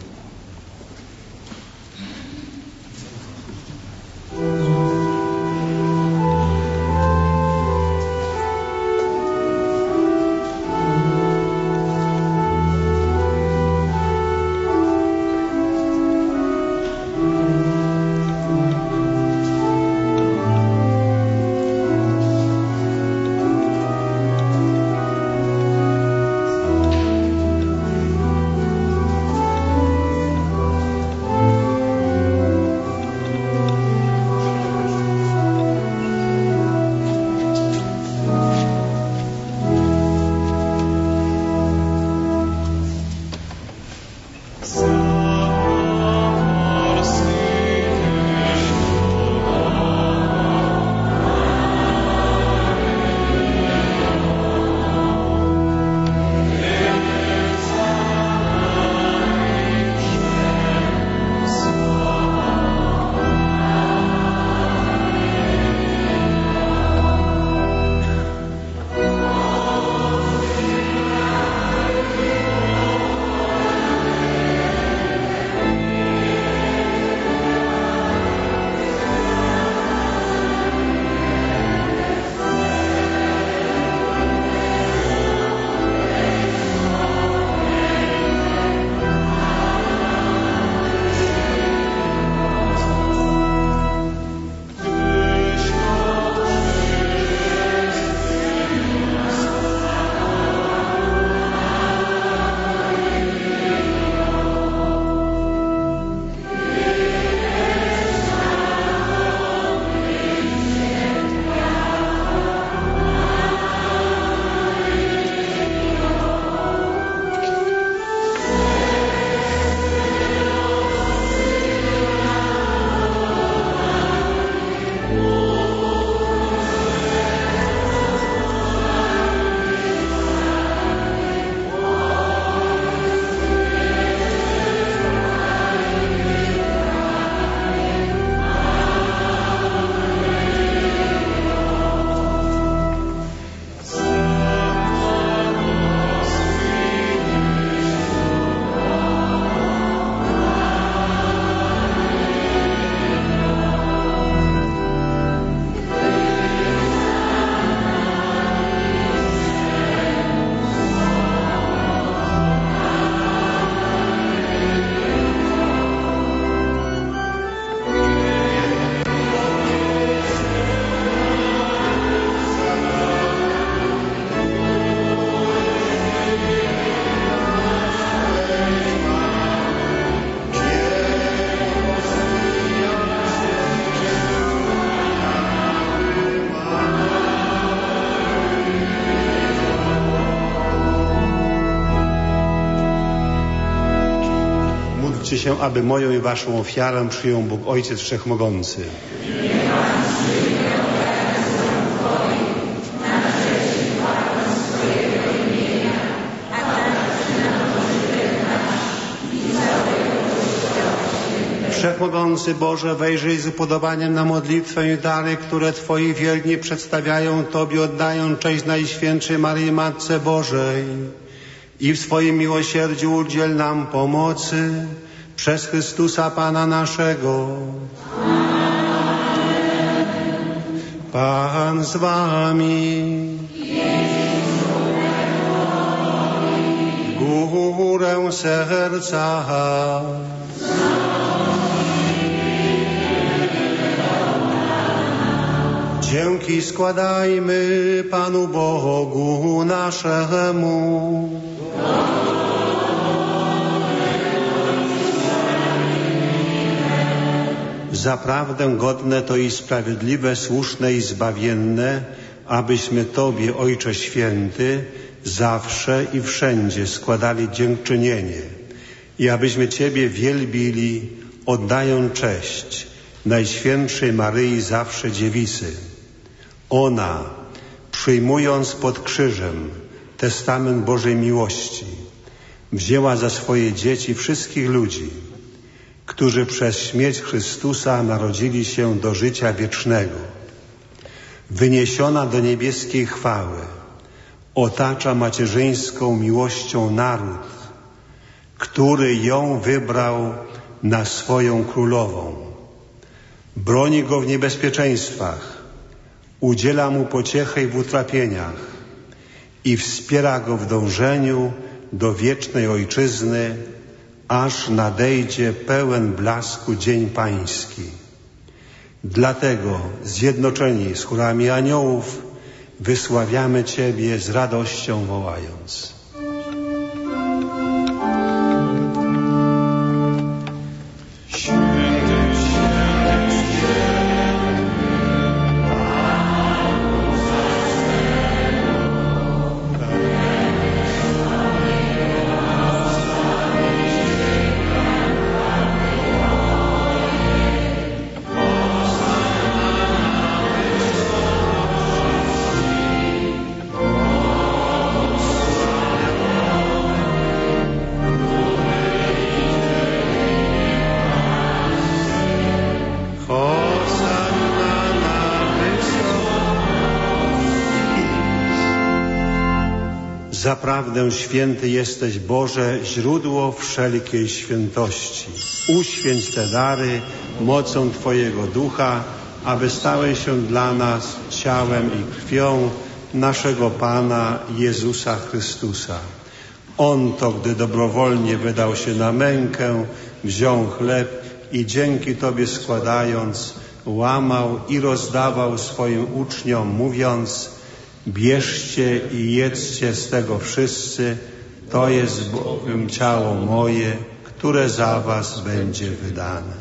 się, aby moją i waszą ofiarę przyjął Bóg Ojciec Wszechmogący. Wszechmogący Boże, wejrzyj z upodobaniem na modlitwę i dary, które Twoi wierni przedstawiają Tobie, oddają cześć Najświętszej Maryi Matce Bożej i w swoim miłosierdziu udziel nam pomocy przez Chrystusa Pana naszego. Pan z wami. W górę serca. Dzięki składajmy Panu Bogu naszemu. Zaprawdę godne to i sprawiedliwe, słuszne i zbawienne, abyśmy Tobie, Ojcze Święty, zawsze i wszędzie składali dziękczynienie i abyśmy Ciebie wielbili, oddając cześć Najświętszej Maryi zawsze Dziewicy. Ona, przyjmując pod krzyżem testament Bożej miłości, wzięła za swoje dzieci wszystkich ludzi, którzy przez śmierć Chrystusa narodzili się do życia wiecznego. Wyniesiona do niebieskiej chwały, otacza macierzyńską miłością naród, który ją wybrał na swoją królową. Broni go w niebezpieczeństwach, udziela mu pociechy w utrapieniach i wspiera go w dążeniu do wiecznej ojczyzny, aż nadejdzie pełen blasku dzień pański. Dlatego, zjednoczeni z chórami aniołów, wysławiamy Ciebie z radością wołając. Zaprawdę święty jesteś, Boże, źródło wszelkiej świętości. Uświęć te dary mocą Twojego Ducha, aby stały się dla nas ciałem i krwią naszego Pana Jezusa Chrystusa. On to, gdy dobrowolnie wydał się na mękę, wziął chleb i dzięki Tobie składając, łamał i rozdawał swoim uczniom, mówiąc: bierzcie i jedzcie z tego wszyscy, to jest bowiem ciało moje, które za was będzie wydane.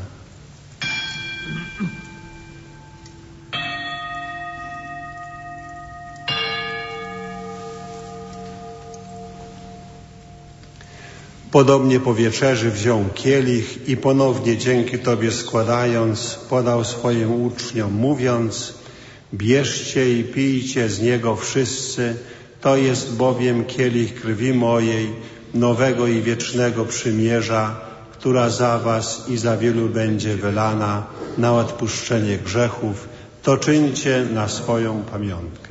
Podobnie po wieczerzy wziął kielich i ponownie dzięki Tobie składając, podał swoim uczniom, mówiąc: bierzcie i pijcie z niego wszyscy, to jest bowiem kielich krwi mojej, nowego i wiecznego przymierza, która za was i za wielu będzie wylana na odpuszczenie grzechów. To czyńcie na swoją pamiątkę.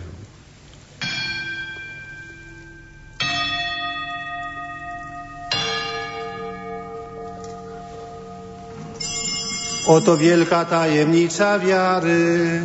Oto wielka tajemnica wiary.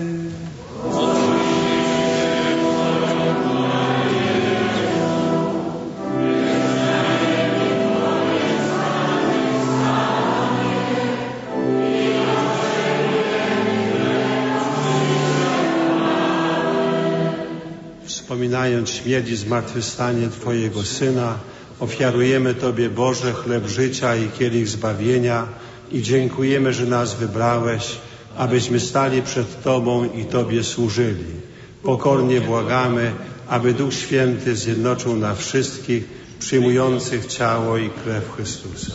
Wspominając śmierć i zmartwychwstanie Twojego Syna, ofiarujemy Tobie, Boże, chleb życia i kielich zbawienia i dziękujemy, że nas wybrałeś, abyśmy stali przed Tobą i Tobie służyli. Pokornie błagamy, aby Duch Święty zjednoczył nas wszystkich przyjmujących ciało i krew Chrystusa.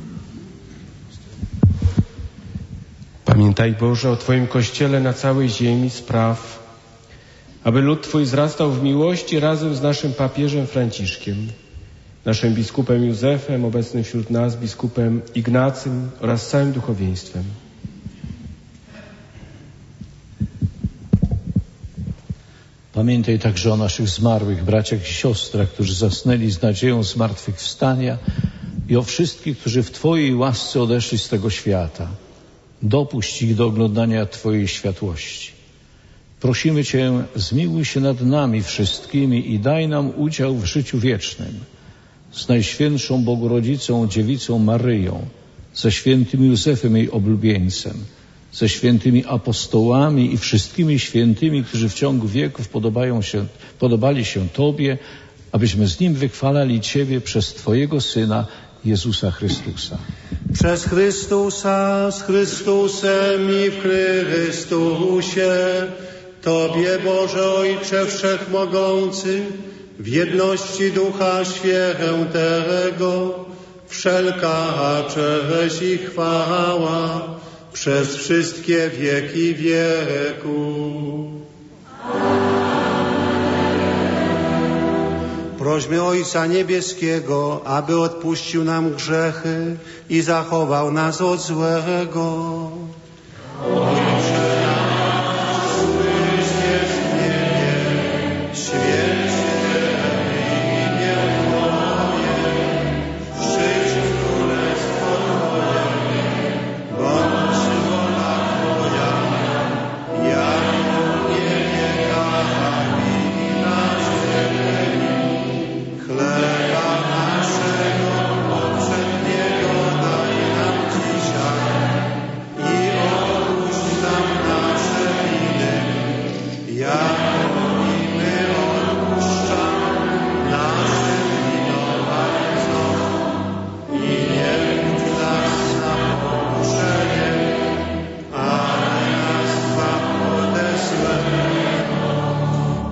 Pamiętaj, Boże, o Twoim Kościele na całej ziemi, spraw, aby lud Twój wzrastał w miłości razem z naszym papieżem Franciszkiem, naszym biskupem Józefem, obecnym wśród nas biskupem Ignacym oraz całym duchowieństwem. Pamiętaj także o naszych zmarłych braciach i siostrach, którzy zasnęli z nadzieją zmartwychwstania i o wszystkich, którzy w Twojej łasce odeszli z tego świata. Dopuść ich do oglądania Twojej światłości. Prosimy Cię, zmiłuj się nad nami wszystkimi i daj nam udział w życiu wiecznym. Z Najświętszą Bogorodzicą, Dziewicą Maryją, ze świętym Józefem, jej oblubieńcem, ze świętymi apostołami i wszystkimi świętymi, którzy w ciągu wieków podobali się Tobie, abyśmy z Nim wychwalali Ciebie przez Twojego Syna, Jezusa Chrystusa. Przez Chrystusa, z Chrystusem i w Chrystusie, Tobie, Boże Ojcze Wszechmogący, w jedności Ducha Świętego, wszelka cześć i chwała przez wszystkie wieki wieków. Prośmy Ojca Niebieskiego, aby odpuścił nam grzechy i zachował nas od złego. Ojcze nasz, któryś jest w niebie, święć się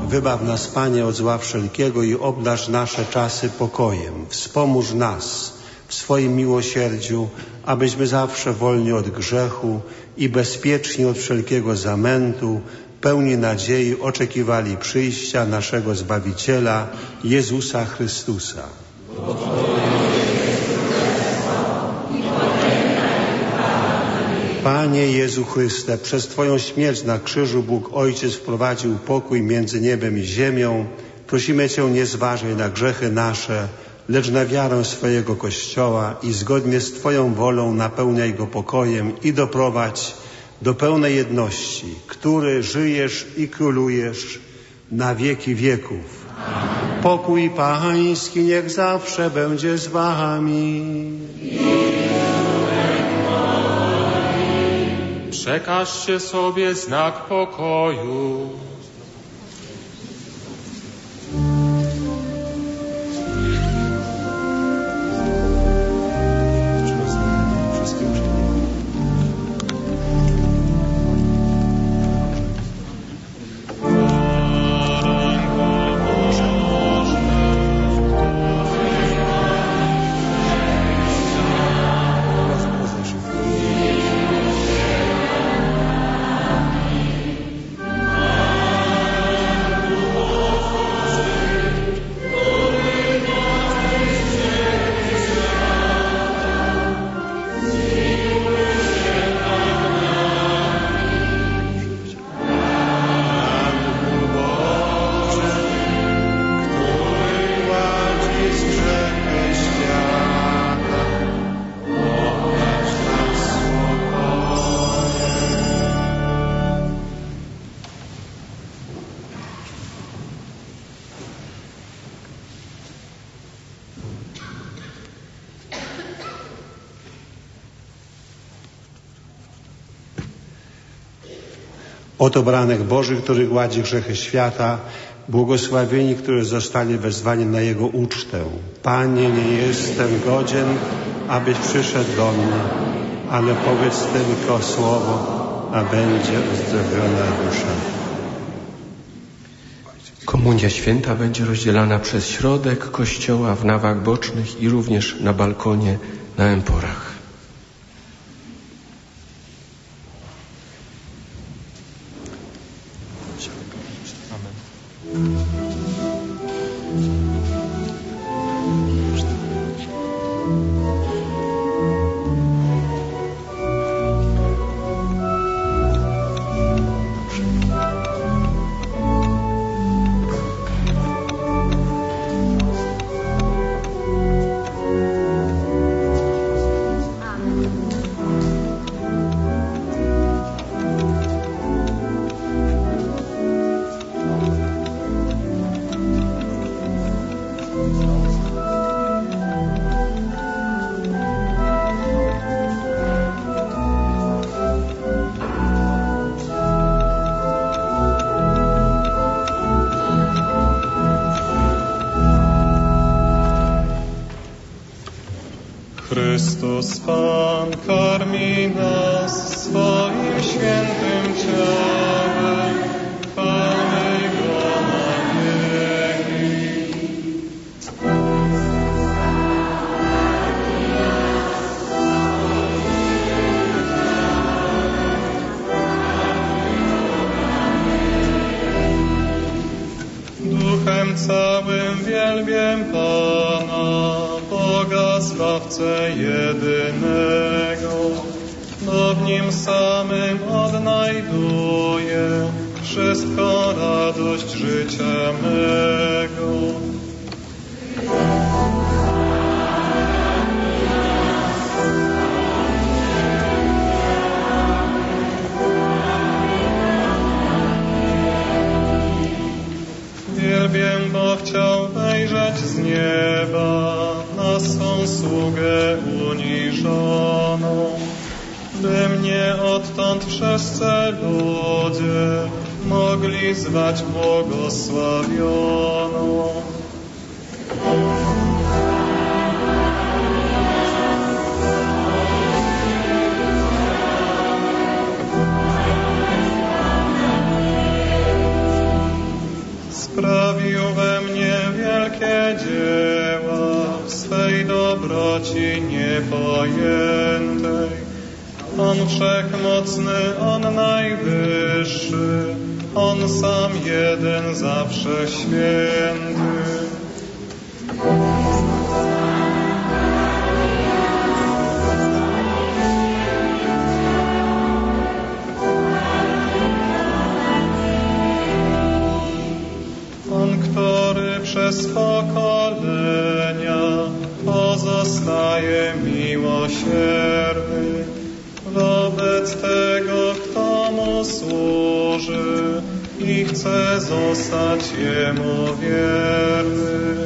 Wybaw nas, Panie, od zła wszelkiego i obdarz nasze czasy pokojem. Wspomóż nas w swoim miłosierdziu, abyśmy zawsze wolni od grzechu i bezpieczni od wszelkiego zamętu, pełni nadziei oczekiwali przyjścia naszego Zbawiciela, Jezusa Chrystusa. Panie Jezu Chryste, przez Twoją śmierć na krzyżu Bóg Ojciec wprowadził pokój między niebem i ziemią. Prosimy Cię, nie zważaj na grzechy nasze, lecz na wiarę swojego Kościoła i zgodnie z Twoją wolą napełniaj go pokojem i doprowadź do pełnej jedności, który żyjesz i królujesz na wieki wieków. Amen. Pokój Pański niech zawsze będzie z Wami. Przekażcie sobie znak pokoju. Oto baranek Boży, który gładzi grzechy świata, błogosławieni, którzy zostali wezwani na Jego ucztę. Panie, nie jestem godzien, abyś przyszedł do mnie, ale powiedz tylko słowo, a będzie uzdrowiona dusza. Komunia święta będzie rozdzielana przez środek kościoła w nawach bocznych i również na balkonie na emporach. Chrystus Pan karmi nas swoim świętym ciałem, chwalmy Go na wieki. Duchem całym wielbię Pana, Boga Zbawcę jedynego, bo w Nim samym odnajduję wszystko radość życia mego. Wielbię, bo chciał wejrzeć z nieba na swą sługę uniżoną, by mnie odtąd wszyscy ludzie mogli zwać błogosławioną. postaci niepojętej. On wszechmocny, On najwyższy, On sam jeden, zawsze święty. On, który przez pokolenia pozostaje miłosierny wobec tego, kto Mu służy i chce zostać Jemu wierny.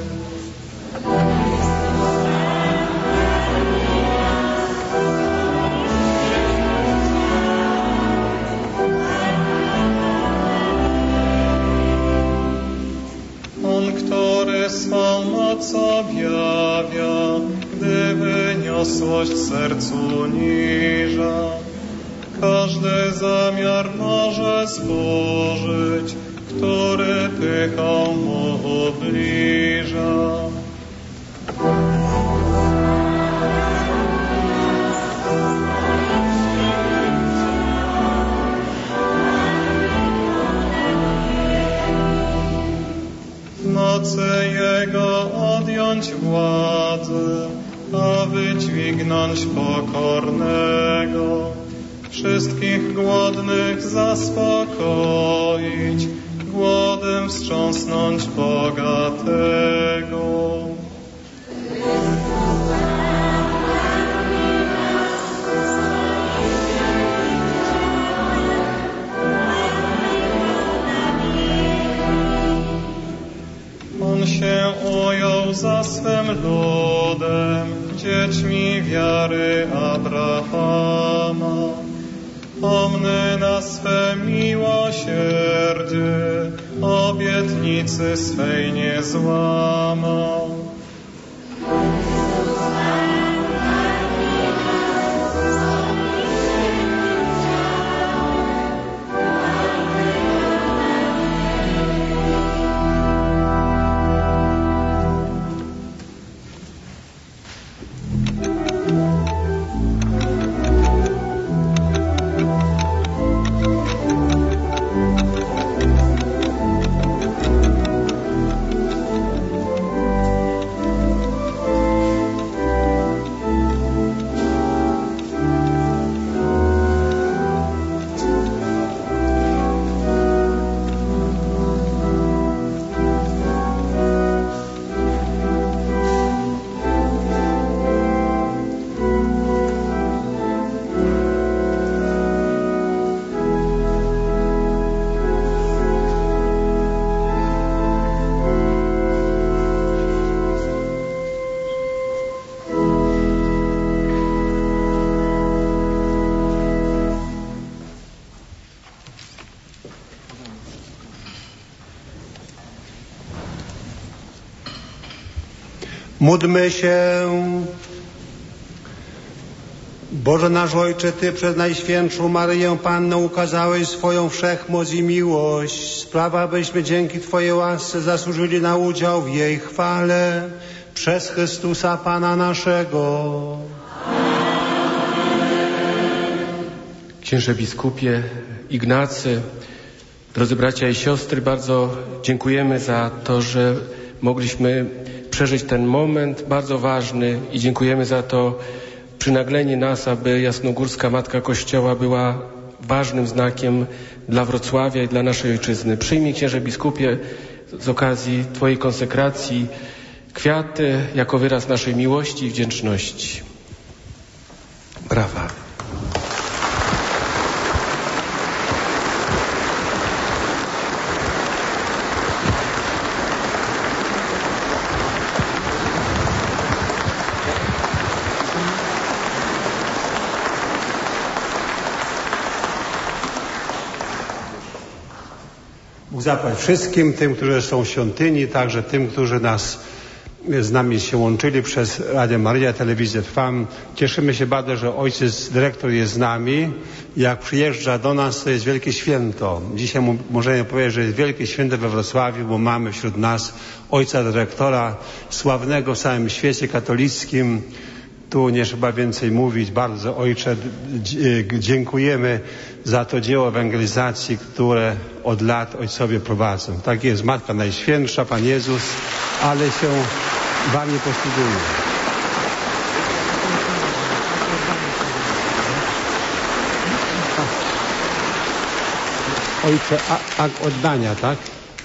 On, który swą moc objawia, gdy wyniosłość sercu niża, każdy zamiar może zburzyć, który pychą Mu ubliża. W mocy Jego odjąć władzę, a wydźwignąć pokornego. Wszystkich głodnych zaspokoić, głodem wstrząsnąć bogatego. On się ujął za swym ludem, dziećmi wiary Abrahama. Pomny na swe miłosierdzie, obietnicy swej nie złamał. Módlmy się. Boże nasz Ojcze, Ty przez Najświętszą Maryję Pannę ukazałeś swoją wszechmoc i miłość. Spraw, abyśmy dzięki Twojej łasce zasłużyli na udział w jej chwale przez Chrystusa Pana naszego. Księże biskupie, Ignacy, drodzy bracia i siostry, bardzo dziękujemy za to, że mogliśmy przeżyć ten moment bardzo ważny i dziękujemy za to przynaglenie nas, aby Jasnogórska Matka Kościoła była ważnym znakiem dla Wrocławia i dla naszej ojczyzny. Przyjmij, księże biskupie, z okazji Twojej konsekracji kwiaty jako wyraz naszej miłości i wdzięczności. Brawa. Bóg zapłać wszystkim tym, którzy są w świątyni, także tym, którzy z nami się łączyli przez Radio Maryja, Telewizję Trwam. Cieszymy się bardzo, że ojciec dyrektor jest z nami. Jak przyjeżdża do nas, to jest wielkie święto. Dzisiaj możemy powiedzieć, że jest wielkie święto we Wrocławiu, bo mamy wśród nas ojca dyrektora, sławnego w całym świecie katolickim, Tu nie trzeba więcej mówić. Bardzo, Ojcze, dziękujemy za to dzieło ewangelizacji, które od lat Ojcowie prowadzą. Tak jest, Matka Najświętsza, Pan Jezus, ale się Wami posługuje. Ojcze, akt oddania, tak?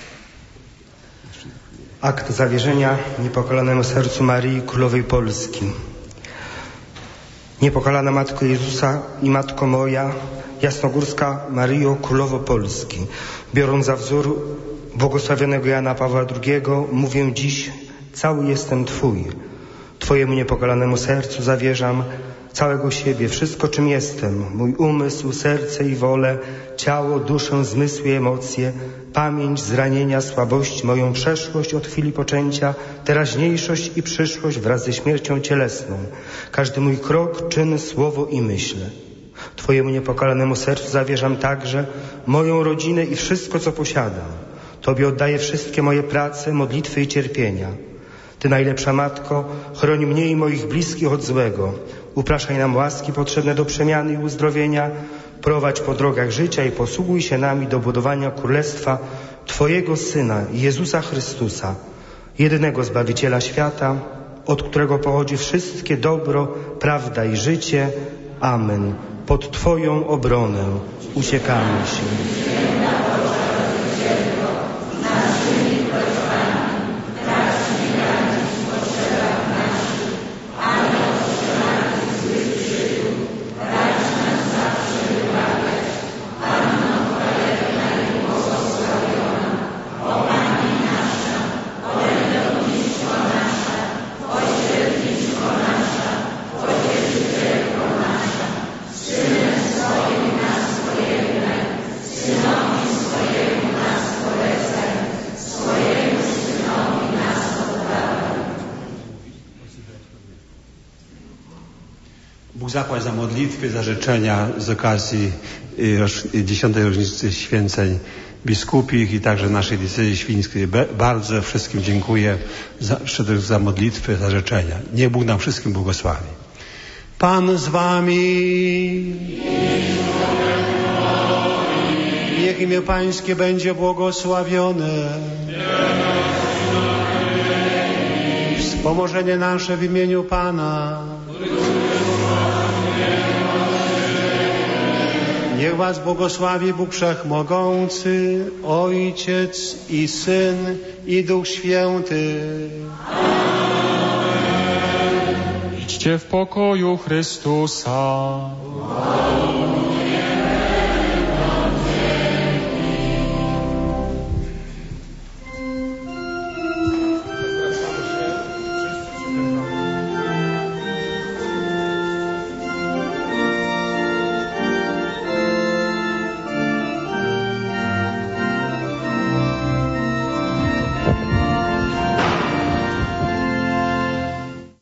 Akt zawierzenia Niepokalanemu Sercu Maryi Królowej Polski. Niepokalana Matko Jezusa i Matko moja, Jasnogórska Maryjo Królowo Polski, biorąc za wzór błogosławionego Jana Pawła II, mówię dziś: cały jestem Twój. Twojemu niepokalanemu sercu zawierzam całego siebie, wszystko czym jestem, mój umysł, serce i wolę, ciało, duszę, zmysły i emocje, pamięć, zranienia, słabość, moją przeszłość od chwili poczęcia, teraźniejszość i przyszłość wraz ze śmiercią cielesną, każdy mój krok, czyn, słowo i myśl. Twojemu niepokalanemu sercu zawierzam także moją rodzinę i wszystko, co posiadam. Tobie oddaję wszystkie moje prace, modlitwy i cierpienia. Ty, najlepsza Matko, chroń mnie i moich bliskich od złego. Upraszaj nam łaski potrzebne do przemiany i uzdrowienia. Prowadź po drogach życia i posługuj się nami do budowania Królestwa Twojego Syna, Jezusa Chrystusa, jedynego Zbawiciela świata, od którego pochodzi wszystkie dobro, prawda i życie. Amen. Pod Twoją obronę uciekamy się. Bóg zapłać za modlitwy, za życzenia z okazji 10. rocznicy święceń biskupich i także naszej diecezji świńskiej. Bardzo wszystkim dziękuję za modlitwy, za życzenia. Niech Bóg nam wszystkim błogosławi. Pan z wami. Niech imię Pańskie będzie błogosławione. Wspomożenie nasze w imieniu Pana. Niech was błogosławi Bóg Wszechmogący, Ojciec i Syn i Duch Święty. Idźcie w pokoju Chrystusa.